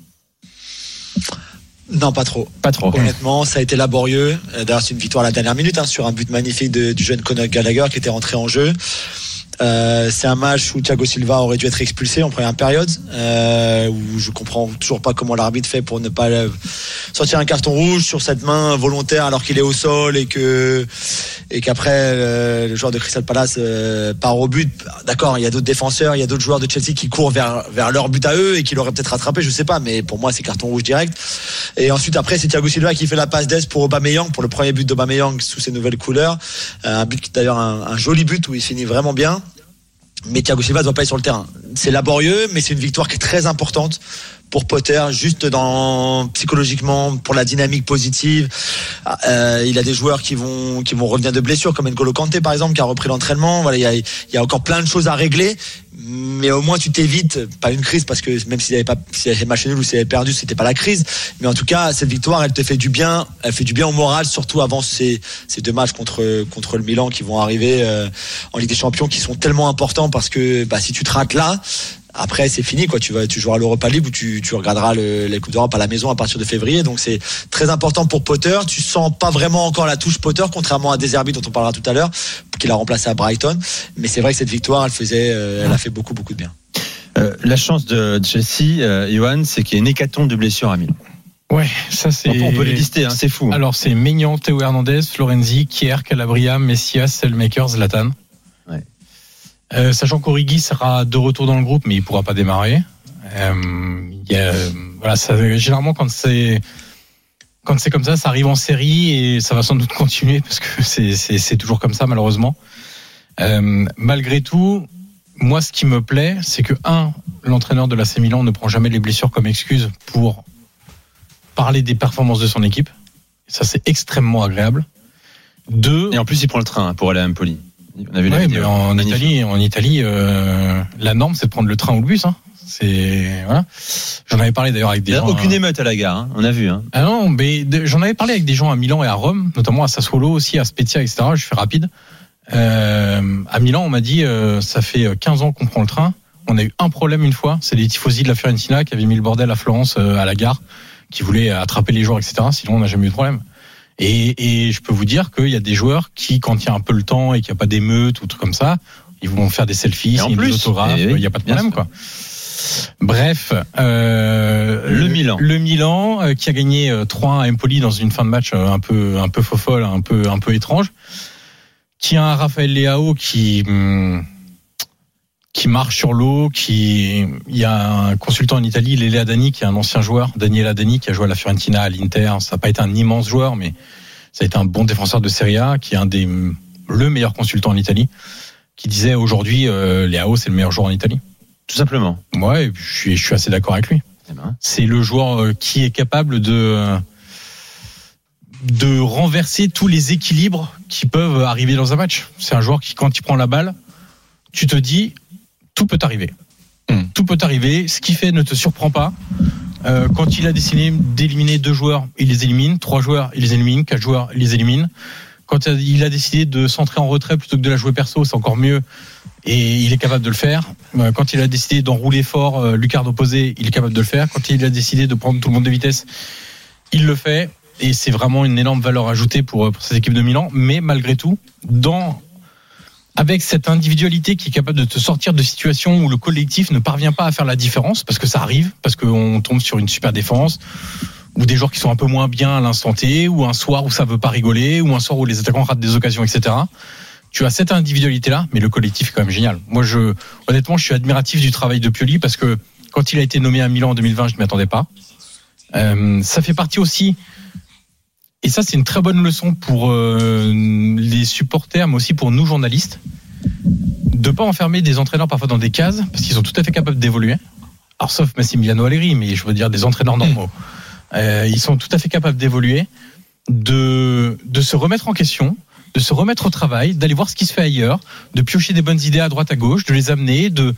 Non, pas trop. Honnêtement, ça a été laborieux. D'ailleurs, c'est une victoire à la dernière minute, sur un but magnifique du jeune Conor Gallagher qui était rentré en jeu. C'est un match où Thiago Silva aurait dû être expulsé en première période, où je comprends toujours pas comment l'arbitre fait pour ne pas sortir un carton rouge sur cette main volontaire alors qu'il est au sol et qu'après le joueur de Crystal Palace part au but. D'accord, il y a d'autres défenseurs, il y a d'autres joueurs de Chelsea qui courent vers leur but à eux et qui l'auraient peut-être rattrapé, je sais pas, mais pour moi c'est carton rouge direct. Et ensuite après c'est Thiago Silva qui fait la passe d'aise pour Aubameyang, pour le premier but d'Aubameyang sous ses nouvelles couleurs, un but qui d'ailleurs un joli but où il finit vraiment bien. Mais Thiago Silva ne doit pas être sur le terrain. C'est laborieux, mais c'est une victoire qui est très importante pour Potter, juste psychologiquement, pour la dynamique positive. Il a des joueurs qui vont revenir de blessures, comme N'Golo Kanté par exemple, qui a repris l'entraînement. Voilà, il y a encore plein de choses à régler, mais au moins tu t'évites pas une crise, parce que même s'il y avait match nul ou s'il avait perdu, c'était pas la crise. Mais en tout cas, cette victoire, elle te fait du bien. Elle fait du bien au moral, surtout avant ces deux matchs contre le Milan qui vont arriver en Ligue des Champions, qui sont tellement importants, parce que si tu te rates là, après c'est fini quoi. Tu joueras l'Europa League ou tu regarderas les Coupes d'Europe à la maison à partir de février. Donc c'est très important pour Potter. Tu sens pas vraiment encore la touche Potter, contrairement à De Zerbi dont on parlera tout à l'heure, qu'il a remplacé à Brighton. Mais c'est vrai que cette victoire, elle a fait beaucoup de bien. La chance de Chelsea, Johan, c'est qu'il y a une hécatombe de blessures à Milan. Ouais, ça c'est. On peut les lister, c'est fou. Alors c'est Maignan, Théo Hernandez, Florenzi, Kier, Calabria, Messias, Selmakers, Zlatan. Sachant qu'Origi sera de retour dans le groupe, mais il pourra pas démarrer. Généralement quand c'est comme ça arrive en série, et ça va sans doute continuer, parce que c'est toujours comme ça malheureusement. Malgré tout, moi ce qui me plaît, c'est que l'entraîneur de l'AC Milan ne prend jamais les blessures comme excuse pour parler des performances de son équipe. Ça c'est extrêmement agréable. Et en plus il prend le train pour aller à Empoli. On a vu en Italie, la norme c'est de prendre le train ou le bus. Voilà. J'en avais parlé d'ailleurs avec des gens. Aucune émeute à la gare, hein. On a vu. Hein. Ah non, mais j'en avais parlé avec des gens à Milan et à Rome, notamment à Sassuolo aussi, à Spezia, etc. Je fais rapide. À Milan, on m'a dit, ça fait 15 ans qu'on prend le train. On a eu un problème une fois, c'est les tifosi de la Fiorentina qui avaient mis le bordel à Florence, à la gare, qui voulaient attraper les joueurs, etc. Sinon, on n'a jamais eu de problème. Et je peux vous dire qu'il y a des joueurs qui, quand il y a un peu le temps et qu'il n'y a pas d'émeute ou trucs comme ça, ils vont faire des selfies, signer des autographes, il n'y a pas de problème, quoi. Bref, le Milan qui a gagné 3-1 à Empoli dans une fin de match un peu fofolle, un peu étrange, qui a un Raphaël Leao qui marche sur l'eau, il y a un consultant en Italie, Lele Adani, qui est un ancien joueur, Daniele Adani, qui a joué à la Fiorentina, à l'Inter. Ça n'a pas été un immense joueur, mais ça a été un bon défenseur de Serie A, qui est le meilleur consultant en Italie, qui disait aujourd'hui, Leao, c'est le meilleur joueur en Italie. Tout simplement. Ouais, je suis assez d'accord avec lui. C'est le joueur qui est capable de renverser tous les équilibres qui peuvent arriver dans un match. C'est un joueur qui, quand il prend la balle, tu te dis, tout peut arriver. Tout peut arriver. Ce qu'il fait ne te surprend pas. Quand il a décidé d'éliminer 2 joueurs, il les élimine. 3 joueurs, il les élimine. 4 joueurs, il les élimine. Quand il a décidé de centrer en retrait plutôt que de la jouer perso, c'est encore mieux. Et il est capable de le faire. Quand il a décidé d'enrouler fort lucarne opposée, il est capable de le faire. Quand il a décidé de prendre tout le monde de vitesse, il le fait. Et c'est vraiment une énorme valeur ajoutée pour cette équipe de Milan. Mais malgré tout, avec cette individualité qui est capable de te sortir de situations où le collectif ne parvient pas à faire la différence, parce que ça arrive, parce qu'on tombe sur une super défense, ou des joueurs qui sont un peu moins bien à l'instant T, ou un soir où ça veut pas rigoler, ou un soir où les attaquants ratent des occasions, etc. Tu as cette individualité-là, mais le collectif est quand même génial. Moi, honnêtement, je suis admiratif du travail de Pioli, parce que quand il a été nommé à Milan en 2020, je ne m'y attendais pas. Ça fait partie aussi, et ça c'est une très bonne leçon pour les supporters, mais aussi pour nous journalistes, de pas enfermer des entraîneurs parfois dans des cases, parce qu'ils sont tout à fait capables d'évoluer. Alors sauf Massimiliano Allegri, mais je veux dire des entraîneurs normaux. Ils sont tout à fait capables d'évoluer, de se remettre en question, de se remettre au travail, d'aller voir ce qui se fait ailleurs, de piocher des bonnes idées à droite à gauche, de les amener, de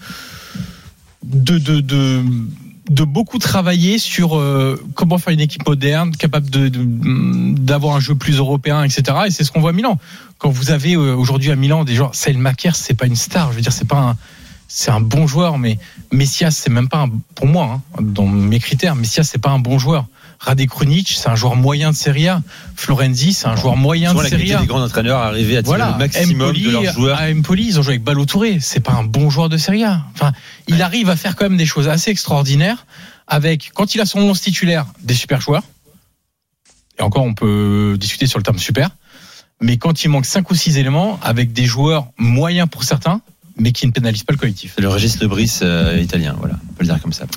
beaucoup travailler sur comment faire une équipe moderne, capable d'avoir un jeu plus européen, etc. Et c'est ce qu'on voit à Milan. Quand vous avez aujourd'hui à Milan des joueurs, Selmakers, c'est pas une star, je veux dire, c'est un bon joueur, mais Messias, c'est même pas pour moi, hein, dans mes critères, Messias, c'est pas un bon joueur. Rade Krunic, c'est un joueur moyen de Serie A. Florenzi, c'est un joueur moyen de Serie A. La qualité des grands entraîneurs arrivés à tirer le maximum Empoli, de leurs joueurs. À Empoli, ils ont joué avec Ballo Touré. C'est pas un bon joueur de Serie A. Enfin, il arrive à faire quand même des choses assez extraordinaires avec, quand il a son 11 titulaire, des super joueurs. Et encore, on peut discuter sur le terme super. Mais quand il manque 5 ou 6 éléments, avec des joueurs moyens pour certains, mais qui ne pénalisent pas le collectif. C'est le Régis Lebris italien, voilà. On peut le dire comme ça.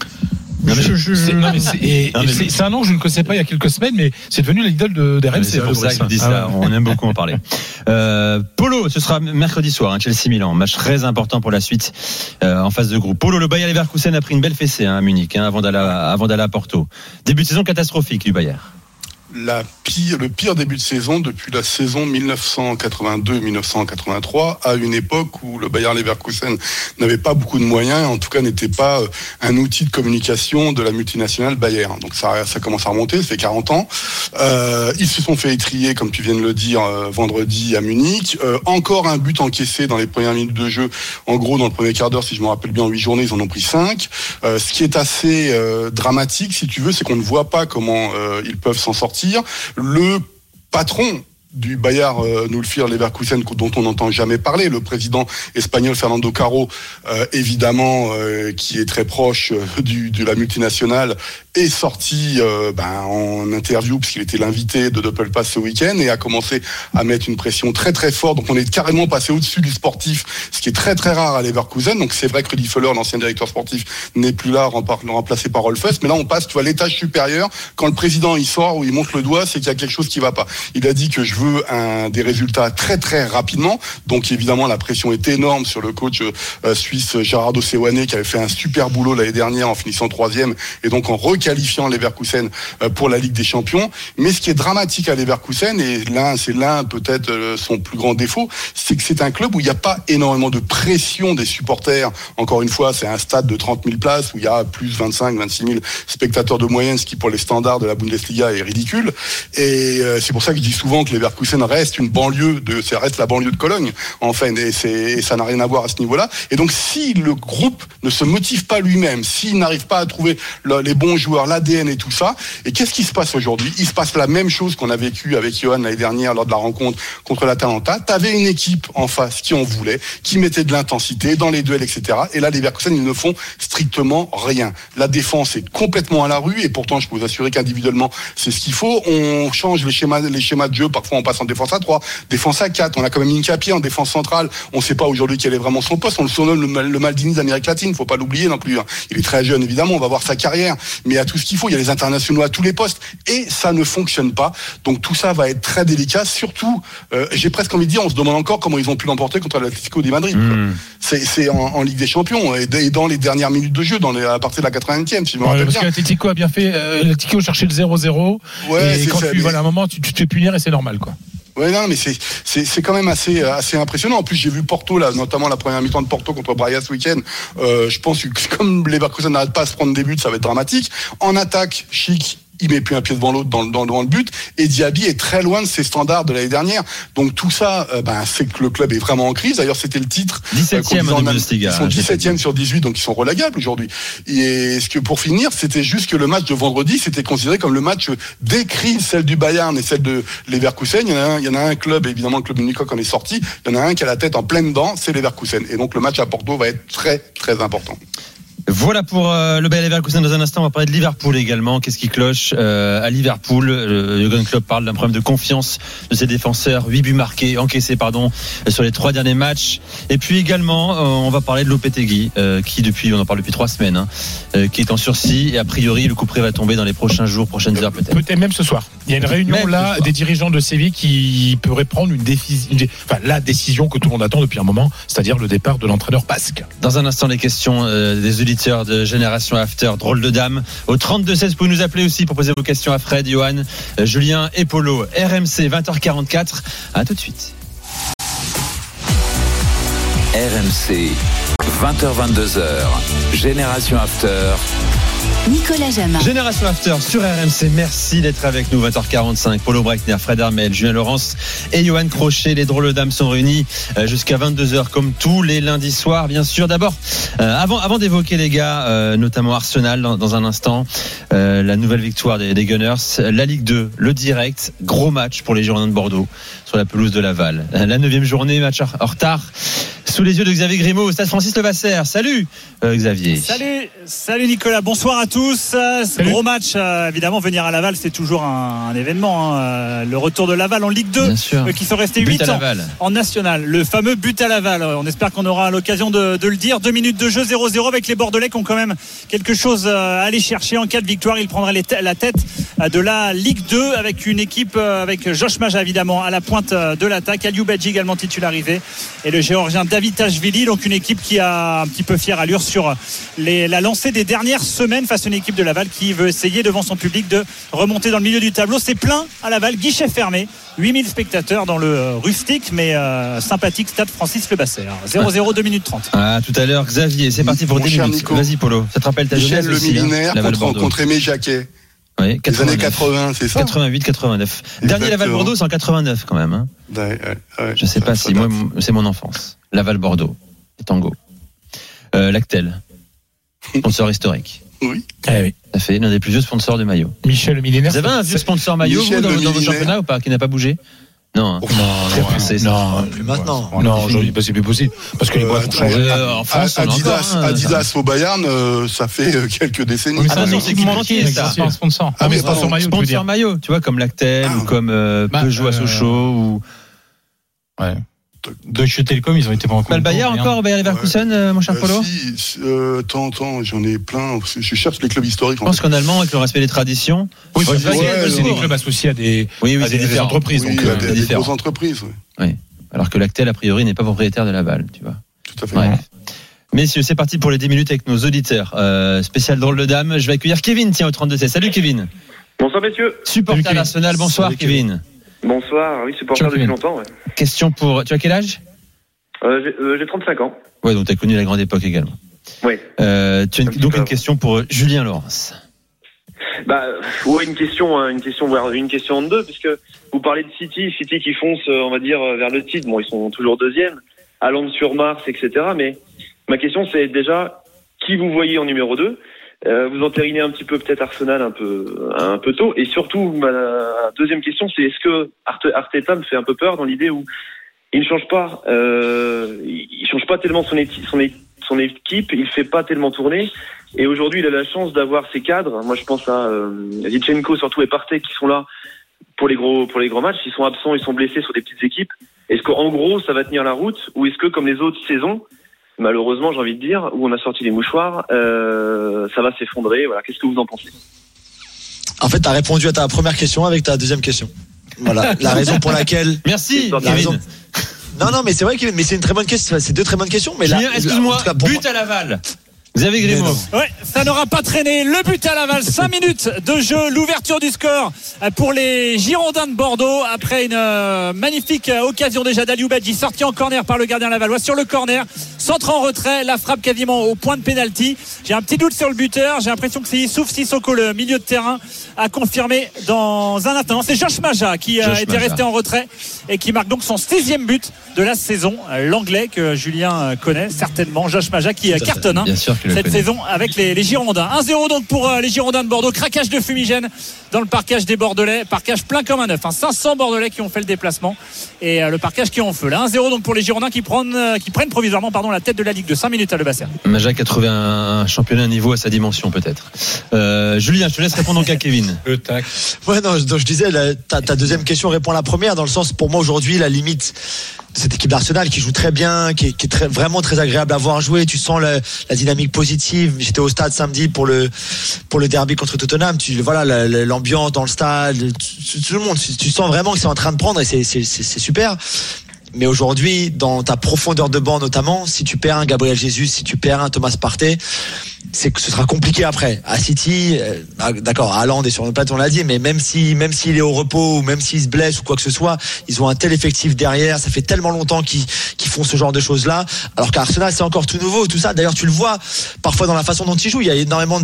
C'est un nom que je ne connaissais pas il y a quelques semaines, mais c'est devenu l'idole des RMC. C'est pour ça qu'il dit ça. On aime beaucoup en parler. Polo, ce sera mercredi soir, Chelsea-Milan, match très important pour la suite en phase de groupe. Polo, le Bayer Leverkusen a pris une belle fessée à Munich avant d'aller à Porto. Début de saison catastrophique du Bayer. Le pire début de saison depuis la saison 1982-1983, à une époque où le Bayer Leverkusen n'avait pas beaucoup de moyens, en tout cas n'était pas un outil de communication de la multinationale Bayer. Donc ça commence à remonter, ça fait 40 ans. Ils se sont fait étrier, comme tu viens de le dire, vendredi à Munich. Encore un but encaissé dans les premières minutes de jeu. En gros, dans le premier quart d'heure, si je me rappelle bien, en 8 journées, ils en ont pris 5. Ce qui est assez dramatique, si tu veux, c'est qu'on ne voit pas comment ils peuvent s'en sortir. Le patron du Bayer Leverkusen, dont on n'entend jamais parler, le président espagnol Fernando Caro, évidemment, qui est très proche de la multinationale, est sorti en interview, puisqu'il était l'invité de Doppelpass ce week-end, et a commencé à mettre une pression très très forte. Donc on est carrément passé au-dessus du sportif, ce qui est très très rare à Leverkusen. Donc c'est vrai que Rudi Völler, l'ancien directeur sportif, n'est plus là, remplacé par Rolf Hess. Mais là on passe, tu vois, l'étage supérieur. Quand le président il sort, où il monte le doigt, c'est qu'il y a quelque chose qui va pas. Il a dit que je veux des résultats très très rapidement. Donc évidemment la pression est énorme sur le coach suisse Gerardo Seoane, qui avait fait un super boulot l'année dernière en finissant 3e, et donc en qualifiant Leverkusen pour la Ligue des Champions. Mais ce qui est dramatique à Leverkusen, et c'est l'un peut-être son plus grand défaut, c'est que c'est un club où il n'y a pas énormément de pression des supporters. Encore une fois, c'est un stade de 30 000 places où il y a plus 25, 26 000 spectateurs de moyenne, ce qui pour les standards de la Bundesliga est ridicule. Et c'est pour ça que je dis souvent que Leverkusen reste ça reste la banlieue de Cologne, en fait, et ça n'a rien à voir à ce niveau-là. Et donc, si le groupe ne se motive pas lui-même, s'il n'arrive pas à trouver les bons joueurs, l'ADN et tout ça, et qu'est-ce qui se passe aujourd'hui ? Il se passe la même chose qu'on a vécu avec Johan l'année dernière lors de la rencontre contre l'Atalanta. T'avais une équipe en face qui en voulait, qui mettait de l'intensité dans les duels, etc. Et là, les Leverkusen, ils ne font strictement rien. La défense est complètement à la rue, et pourtant, je peux vous assurer qu'individuellement, c'est ce qu'il faut. On change les schémas de jeu. Parfois, on passe en défense à 3, défense à 4. On a quand même Hincapié en défense centrale. On ne sait pas aujourd'hui quel est vraiment son poste. On le surnomme le Maldini d'Amérique latine. Faut pas l'oublier non plus. Il est très jeune, évidemment. On va voir sa carrière. Mais il y a tout ce qu'il faut. Il y a les internationaux à tous les postes. Et ça ne fonctionne pas. Donc, tout ça va être très délicat. Surtout, j'ai presque envie de dire, on se demande encore comment ils ont pu l'emporter contre l'Atlético de Madrid. C'est en Ligue des Champions. Et dans les dernières minutes de jeu, à partir de la 80e, si je me rappelle bien. Parce que l'Atlético a bien fait. L'Atlético cherchait le 0-0. Ouais, et quand à un moment, tu te fais punir et c'est normal, quoi. Ouais, non, mais c'est quand même assez impressionnant. En plus, j'ai vu Porto, là, notamment la première mi-temps de Porto contre Braga ce week-end. Je pense que comme les Leverkusen n'arrêtent pas à se prendre des buts, ça va être dramatique. En attaque, Chic, il met plus un pied devant l'autre dans le but, et Diaby est très loin de ses standards de l'année dernière. Donc tout ça, c'est que le club est vraiment en crise. D'ailleurs, c'était le titre. 17e en Bundesliga. Ils sont 17e sur 18, donc ils sont relagables aujourd'hui. Et ce que pour finir, c'était juste que le match de vendredi, c'était considéré comme le match des crises, celle du Bayern et celle de Leverkusen. Il y en a un club, évidemment, le club de Unicoq en est sorti. Il y en a un qui a la tête en pleine dent, c'est Leverkusen. Et donc le match à Porto va être très, très important. Voilà pour le Bayer Leverkusen. Dans un instant, on va parler de Liverpool également. Qu'est-ce qui cloche à Liverpool? Jürgen Klopp parle d'un problème de confiance de ses défenseurs. 8 buts encaissés sur les 3 derniers matchs. Et puis également, on va parler de Lopetegui, qui on en parle depuis 3 semaines, qui est en sursis. Et a priori, le coup près va tomber dans les prochains jours, prochaines heures peut-être. Peut-être même ce soir. Il y a une réunion des dirigeants de Séville qui pourraient prendre la décision que tout le monde attend depuis un moment, c'est-à-dire le départ de l'entraîneur basque. Dans un instant, les questions des auditeurs de Génération After, drôle de dame. Au 32-16, vous pouvez nous appeler aussi pour poser vos questions à Fred, Johan, Julien et Polo. RMC, 20h44. À tout de suite. RMC, 20h22h. Génération After. Nicolas Jamin. Génération After sur RMC, merci d'être avec nous. 20h45, Polo Breitner, Fred Hermel, Julien Laurence et Johan Crochet. Les drôles de dames sont réunis jusqu'à 22h comme tous les lundis soirs, bien sûr. D'abord, avant d'évoquer les gars, notamment Arsenal dans un instant, la nouvelle victoire des Gunners, la Ligue 2, le direct, gros match pour les Girondins de Bordeaux sur la pelouse de Laval. La 9e journée, match en retard. Sous les yeux de Xavier Grimaud au stade Francis Levasseur. Salut Xavier. Salut Nicolas, bonsoir à tous. Gros match, évidemment, venir à Laval, c'est toujours un événement. Le retour de Laval en Ligue 2, qui sont restés 8 ans en national. Le fameux but à Laval. On espère qu'on aura l'occasion de le dire. 2 minutes de jeu, 0-0 avec les Bordelais qui ont quand même quelque chose à aller chercher. En cas de victoire, ils prendraient la tête de la Ligue 2 avec une équipe avec Josh Maja évidemment à la pointe de l'attaque, Aliou Badji également titularisé et le Géorgien David Tachvili, donc une équipe qui a un petit peu fière allure sur la lancée des dernières semaines face à une équipe de Laval qui veut essayer devant son public de remonter dans le milieu du tableau. C'est plein à Laval, guichet fermé, 8000 spectateurs dans le rustique mais sympathique stade Francis Levasseur. 0-0, 2 minutes 30. Tout à l'heure Xavier, c'est parti pour 10 minutes. Vas-y Polo, ça te rappelle ta jeunesse aussi, le millénaire contre Aimé Jacquet. Oui, les années 80, c'est ça. 88, 89. Dernier Laval-Bordeaux, c'est en 89 quand même. Je sais pas si moi, c'est mon enfance. Laval-Bordeaux, et Tango. Lactel, sponsor historique. Oui. Oui. Ça fait l'un des plus vieux sponsors de maillot. Michel le millénaire. Vous avez un vieux sponsor maillot vous, dans vos championnats ou pas, qui n'a pas bougé? Non, plus maintenant. Non, aujourd'hui, c'est plus possible. Parce que les boîtes ont changé. En France, Adidas au Bayern, ça fait quelques décennies. Mais c'est c'est pas un sponsor. Mais sponsor maillot. Sponsor maillot, tu vois, comme Lactel ou comme Peugeot à Sochaux ou. Ouais. Deutsche Telekom, ils ont été pas encore. Le Bayern encore, Bayer Leverkusen, mon cher Polo. Tant, j'en ai plein. Je cherche les clubs historiques. Je pense qu'en allemand, avec le respect des traditions. Oui, c'est des clubs associés à des entreprises. Oui, donc des grosses entreprises. Oui. Alors que Lactel, a priori, n'est pas propriétaire de Laval, tu vois. Tout à fait. Messieurs, c'est parti pour les 10 minutes avec nos auditeurs. Spécial drôle de dame. Je vais accueillir Kevin, tiens, au 32C. Salut Kevin. Bonsoir messieurs. Supporter d'Arsenal, bonsoir. Salut, Kevin. Bonsoir, oui, supporter depuis longtemps. Ouais. Question pour... Tu as quel âge? J'ai 35 ans. Ouais, donc tu as connu la grande époque également. Oui. Tu as donc une question pour Julien Laurence. Ouais, une question en deux, puisque vous parlez de City qui fonce, on va dire, vers le titre. Bon, ils sont toujours deuxième, Haaland sur Mars, etc. Mais ma question, c'est déjà qui vous voyez en numéro 2. Vous entérinez un petit peu peut-être Arsenal un peu tôt. Et surtout, ma deuxième question, c'est est-ce que Arteta me fait un peu peur dans l'idée où il ne change pas, il change pas tellement son équipe, il fait pas tellement tourner. Et aujourd'hui, il a la chance d'avoir ses cadres. Moi, je pense à Zinchenko surtout et Partey qui sont là pour les gros matchs. Ils sont absents, ils sont blessés sur des petites équipes. Est-ce qu'en gros, ça va tenir la route, ou est-ce que comme les autres saisons, malheureusement, j'ai envie de dire, où on a sorti les mouchoirs, ça va s'effondrer. Voilà. Qu'est-ce que vous en pensez? En fait, tu as répondu à ta première question avec ta deuxième question. Voilà, la raison pour laquelle. Merci, Kevin. Non, mais c'est vrai, Kevin, mais c'est une très bonne question. C'est deux très bonnes questions. Mais Julien, excuse-moi, but à Laval. Xavier Grimaud. Ouais, ça n'aura pas traîné. Le but à Laval, 5 minutes de jeu, l'ouverture du score pour les Girondins de Bordeaux après une magnifique occasion déjà d'Aliou Badji, sorti en corner par le gardien lavallois sur le corner, centre en retrait, la frappe quasiment au point de pénalty. J'ai un petit doute sur le buteur, j'ai l'impression que c'est Youssouf Sissoko, le milieu de terrain, à confirmer dans un instant. C'est Josh Maja qui était resté en retrait et qui marque donc son 6e but de la saison. L'anglais que Julien connaît certainement, Josh Maja qui cartonne. Bien sûr cette saison avec les Girondins. 1-0 donc pour les Girondins de Bordeaux. Craquage de fumigène dans le parquage des Bordelais. Parquage plein comme un œuf. 500 Bordelais qui ont fait le déplacement et le parquage qui est en feu. Là, 1-0 donc pour les Girondins qui prennent provisoirement la tête de la Ligue de 5 minutes à Le Basser. Majac a trouvé un championnat niveau à sa dimension peut-être. Julien, je te laisse répondre donc à Kevin. Le tac. Ouais, non, donc je disais, ta deuxième question répond à la première, dans le sens, pour moi aujourd'hui, la limite de cette équipe d'Arsenal qui joue très bien, qui est vraiment très agréable à voir jouer. Tu sens la dynamique positive. J'étais au stade samedi pour le derby contre Tottenham. Voilà, l'ambiance dans le stade, tout le monde. Tu sens vraiment que c'est en train de prendre et c'est super. Mais aujourd'hui, dans ta profondeur de banc notamment, si tu perds un Gabriel Jesus, si tu perds un Thomas Partey, c'est que ce sera compliqué après. À City, d'accord, Haaland est sur notre plate, on l'a dit, mais même s'il est au repos ou même s'il se blesse ou quoi que ce soit, ils ont un tel effectif derrière, ça fait tellement longtemps qu'ils font ce genre de choses-là. Alors qu'à Arsenal, c'est encore tout nouveau, tout ça. D'ailleurs, tu le vois parfois dans la façon dont ils jouent. Il y a énormément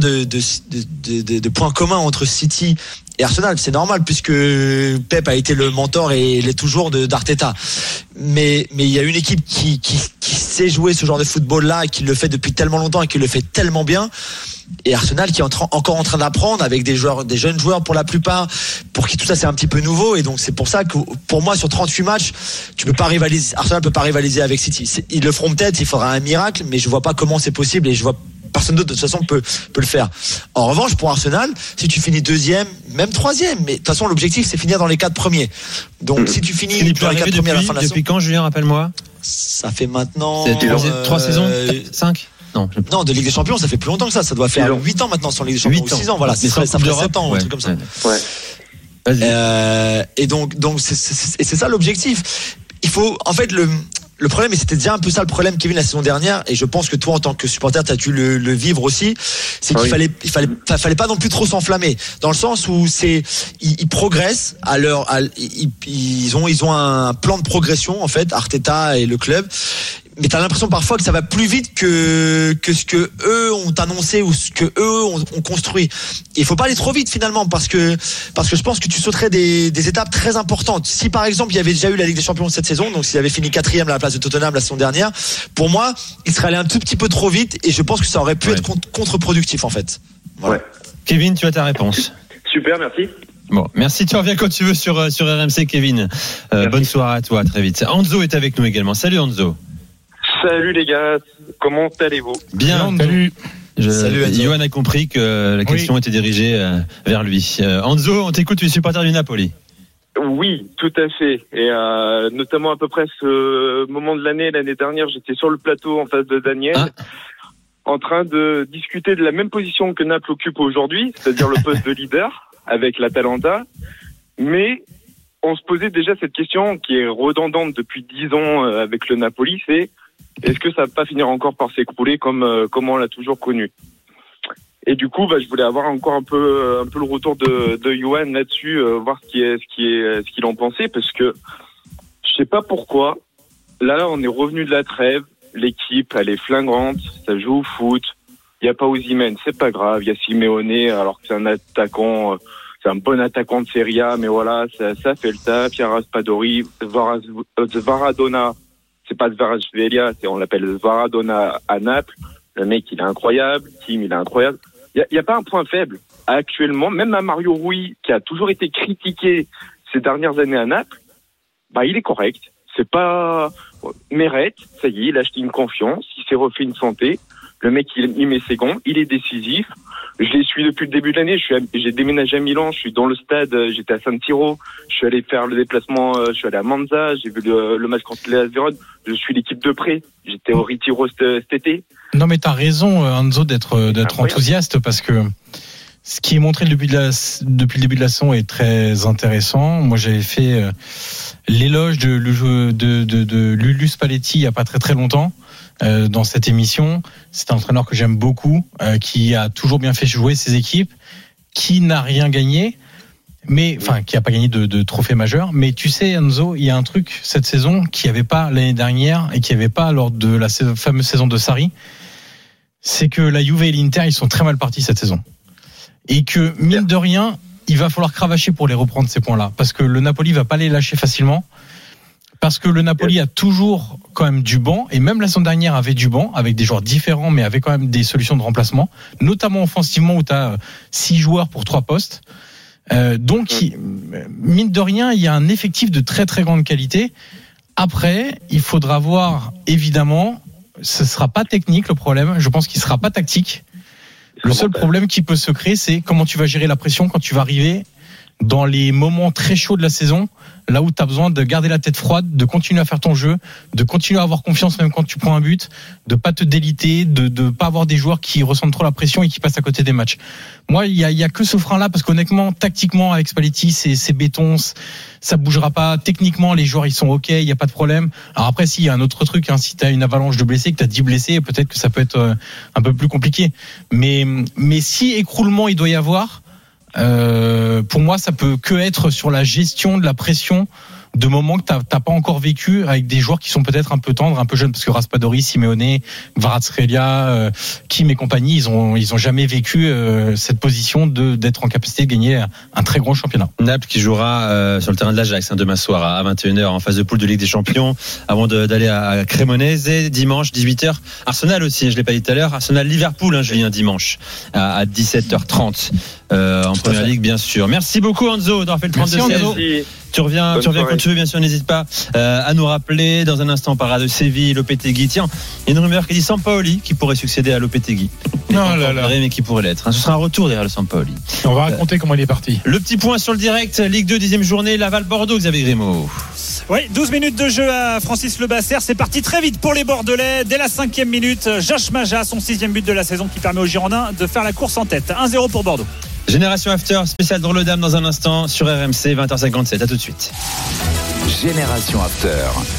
de points communs entre City et Arsenal. C'est normal puisque Pep a été le mentor et il est toujours d'Arteta. Mais il y a une équipe qui sait jouer ce genre de football-là, qui le fait depuis tellement longtemps et qui le fait tellement bien. Et Arsenal qui est encore en train d'apprendre avec des jeunes joueurs pour la plupart, pour qui tout ça c'est un petit peu nouveau. Et donc c'est pour ça que pour moi sur 38 matchs, Arsenal peut pas rivaliser avec City. Ils le feront peut-être, il faudra un miracle, mais je vois pas comment c'est possible et je vois personne d'autre de toute façon peut le faire. En revanche, pour Arsenal, si tu finis 2e, même 3e, mais de toute façon l'objectif c'est finir dans les 4 premiers. Donc si tu finis dans les 4 premiers à la fin de la saison. Depuis quand, Julien, rappelle-moi? Ça fait maintenant 3 saisons, 5. Non, de Ligue des Champions, ça fait plus longtemps que ça. Ça doit faire 8 ans maintenant sur Ligue des Champions. 6 ans, voilà. Ça fait 7 ans, un truc comme ça. Ouais. Et donc c'est ça l'objectif. Il faut, en fait, le problème, et c'était déjà un peu ça le problème, Kevin, la saison dernière, et je pense que toi, en tant que supporter, tu as dû le vivre aussi, c'est qu'il fallait pas non plus trop s'enflammer, dans le sens où ils progressent ils ont un plan de progression, en fait, Arteta et le club. Mais t'as l'impression parfois que ça va plus vite que ce que eux ont annoncé ou ce que eux ont construit. Il faut pas aller trop vite finalement parce que je pense que tu sauterais des étapes très importantes. Si par exemple il y avait déjà eu la Ligue des Champions cette saison, donc s'il avait fini 4e à la place de Tottenham la saison dernière, pour moi il serait allé un tout petit peu trop vite et je pense que ça aurait pu être contre-productif en fait. Voilà. Ouais. Kevin, tu as ta réponse. Super, merci. Bon, merci, tu reviens quand tu veux sur RMC, Kevin. Bonne soirée à toi, très vite. Enzo est avec nous également. Salut Enzo. Salut les gars, comment allez-vous? Bien, salut. Johan a compris que la question était dirigée vers lui. Enzo, on t'écoute, tu es supporter du Napoli. Oui, tout à fait. Et notamment à peu près ce moment de l'année dernière, j'étais sur le plateau en face de Daniel, en train de discuter de la même position que Naples occupe aujourd'hui, c'est-à-dire le poste de leader avec l'Atalanta. Mais on se posait déjà cette question qui est redondante depuis 10 ans avec le Napoli, c'est Est-ce que ça va pas finir encore par s'écrouler comme on l'a toujours connu? Et du coup, je voulais avoir encore un peu le retour de Yoann là-dessus, voir ce qu'il en pensait, parce que je sais pas pourquoi. Là, on est revenu de la trêve. L'équipe, elle est flingrante. Ça joue au foot. Il y a pas Osimhen, c'est pas grave. Il y a Simeone, alors que c'est un attaquant, c'est un bon attaquant de Serie A, mais voilà, ça fait le taf. Il y a Raspadori, Varadona. C'est pas Kvaratskhelia, on l'appelle Varadona à Naples. Le mec, il est incroyable. Tim, il est incroyable. Il y a pas un point faible. Actuellement, même à Mario Rui, qui a toujours été critiqué ces dernières années à Naples, il est correct. C'est pas Meret, ça y est, il a acheté une confiance, il s'est refait une santé. Le mec, il met ses gants, il est décisif. Je les suis depuis le début de l'année. J'ai déménagé à Milan, je suis dans le stade, j'étais à San Siro. Je suis allé faire le déplacement, je suis allé à Monza, j'ai vu le match contre les Vérone. Je suis l'équipe de près. J'étais au Retiro cet été. Non, mais t'as raison, Enzo, d'être enthousiaste, parce que ce qui est montré depuis le début de la saison est très intéressant. Moi, j'avais fait l'éloge de Lulu Spalletti il y a pas très très longtemps. Dans cette émission, c'est un entraîneur que j'aime beaucoup, qui a toujours bien fait jouer ses équipes, qui n'a rien gagné, qui n'a pas gagné de trophée majeur. Mais tu sais, Enzo, il y a un truc cette saison qu'il n'y avait pas l'année dernière et qu'il n'y avait pas lors de la fameuse saison de Sarri, c'est que la Juve et l'Inter, ils sont très mal partis cette saison. Et que, mine de rien, il va falloir cravacher pour les reprendre, ces points-là, parce que le Napoli va pas les lâcher facilement. Parce que le Napoli a toujours quand même du banc, et même la saison dernière avait du banc, avec des joueurs différents, mais avec quand même des solutions de remplacement, notamment offensivement où tu as 6 joueurs pour 3 postes. Donc, mine de rien, il y a un effectif de très très grande qualité. Après, il faudra voir, évidemment, ce sera pas technique le problème, je pense qu'il sera pas tactique. Le seul problème qui peut se créer, c'est comment tu vas gérer la pression quand tu vas arriver dans les moments très chauds de la saison, là où tu as besoin de garder la tête froide, de continuer à faire ton jeu, de continuer à avoir confiance même quand tu prends un but, de pas te déliter, de pas avoir des joueurs qui ressentent trop la pression et qui passent à côté des matchs. Moi, il y a que ce frein-là, parce qu'honnêtement, tactiquement, avec Spalletti, c'est béton, ça bougera pas. Techniquement, les joueurs, ils sont OK, il y a pas de problème. Alors après, s'il y a un autre truc, si tu as une avalanche de blessés, que tu as 10 blessés, peut-être que ça peut être un peu plus compliqué. Mais si écroulement il doit y avoir, pour moi, ça peut que être sur la gestion de la pression de moments que t'as pas encore vécu, avec des joueurs qui sont peut-être un peu tendres, un peu jeunes, parce que Raspadori, Simeone, Kvaratskhelia, Kim et compagnie, ils ont jamais vécu cette position d'être en capacité de gagner un très gros championnat. Naples qui jouera sur le terrain de l'Ajax demain soir à 21h en phase de poule de Ligue des Champions, avant d'aller à Cremonese dimanche 18h. Arsenal aussi, je l'ai pas dit tout à l'heure, Arsenal Liverpool, Julien, dimanche à 17h30 en Première Ligue, bien sûr. Merci beaucoup, Enzo, d'avoir fait le 32-16. Tu reviens quand tu veux, bien sûr, n'hésite pas à nous rappeler. Dans un instant, on parlera de Séville, Lopetegui. Tiens, il y a une rumeur qui dit Sampaoli qui pourrait succéder à Lopetegui. Non, mais qui pourrait l'être. Ce sera un retour derrière le Sampaoli. On va raconter comment il est parti. Le petit point sur le direct, Ligue 2, 10e journée, Laval-Bordeaux, Xavier Grimaud. Oui, 12 minutes de jeu à Francis Lebasser. C'est parti très vite pour les Bordelais. Dès la 5e minute, Josh Maja, son 6e but de la saison qui permet aux Girondins de faire la course en tête. 1-0 pour Bordeaux. Génération After, spécial drôle de dame dans un instant sur RMC, 20h57. À tout de suite. Génération After.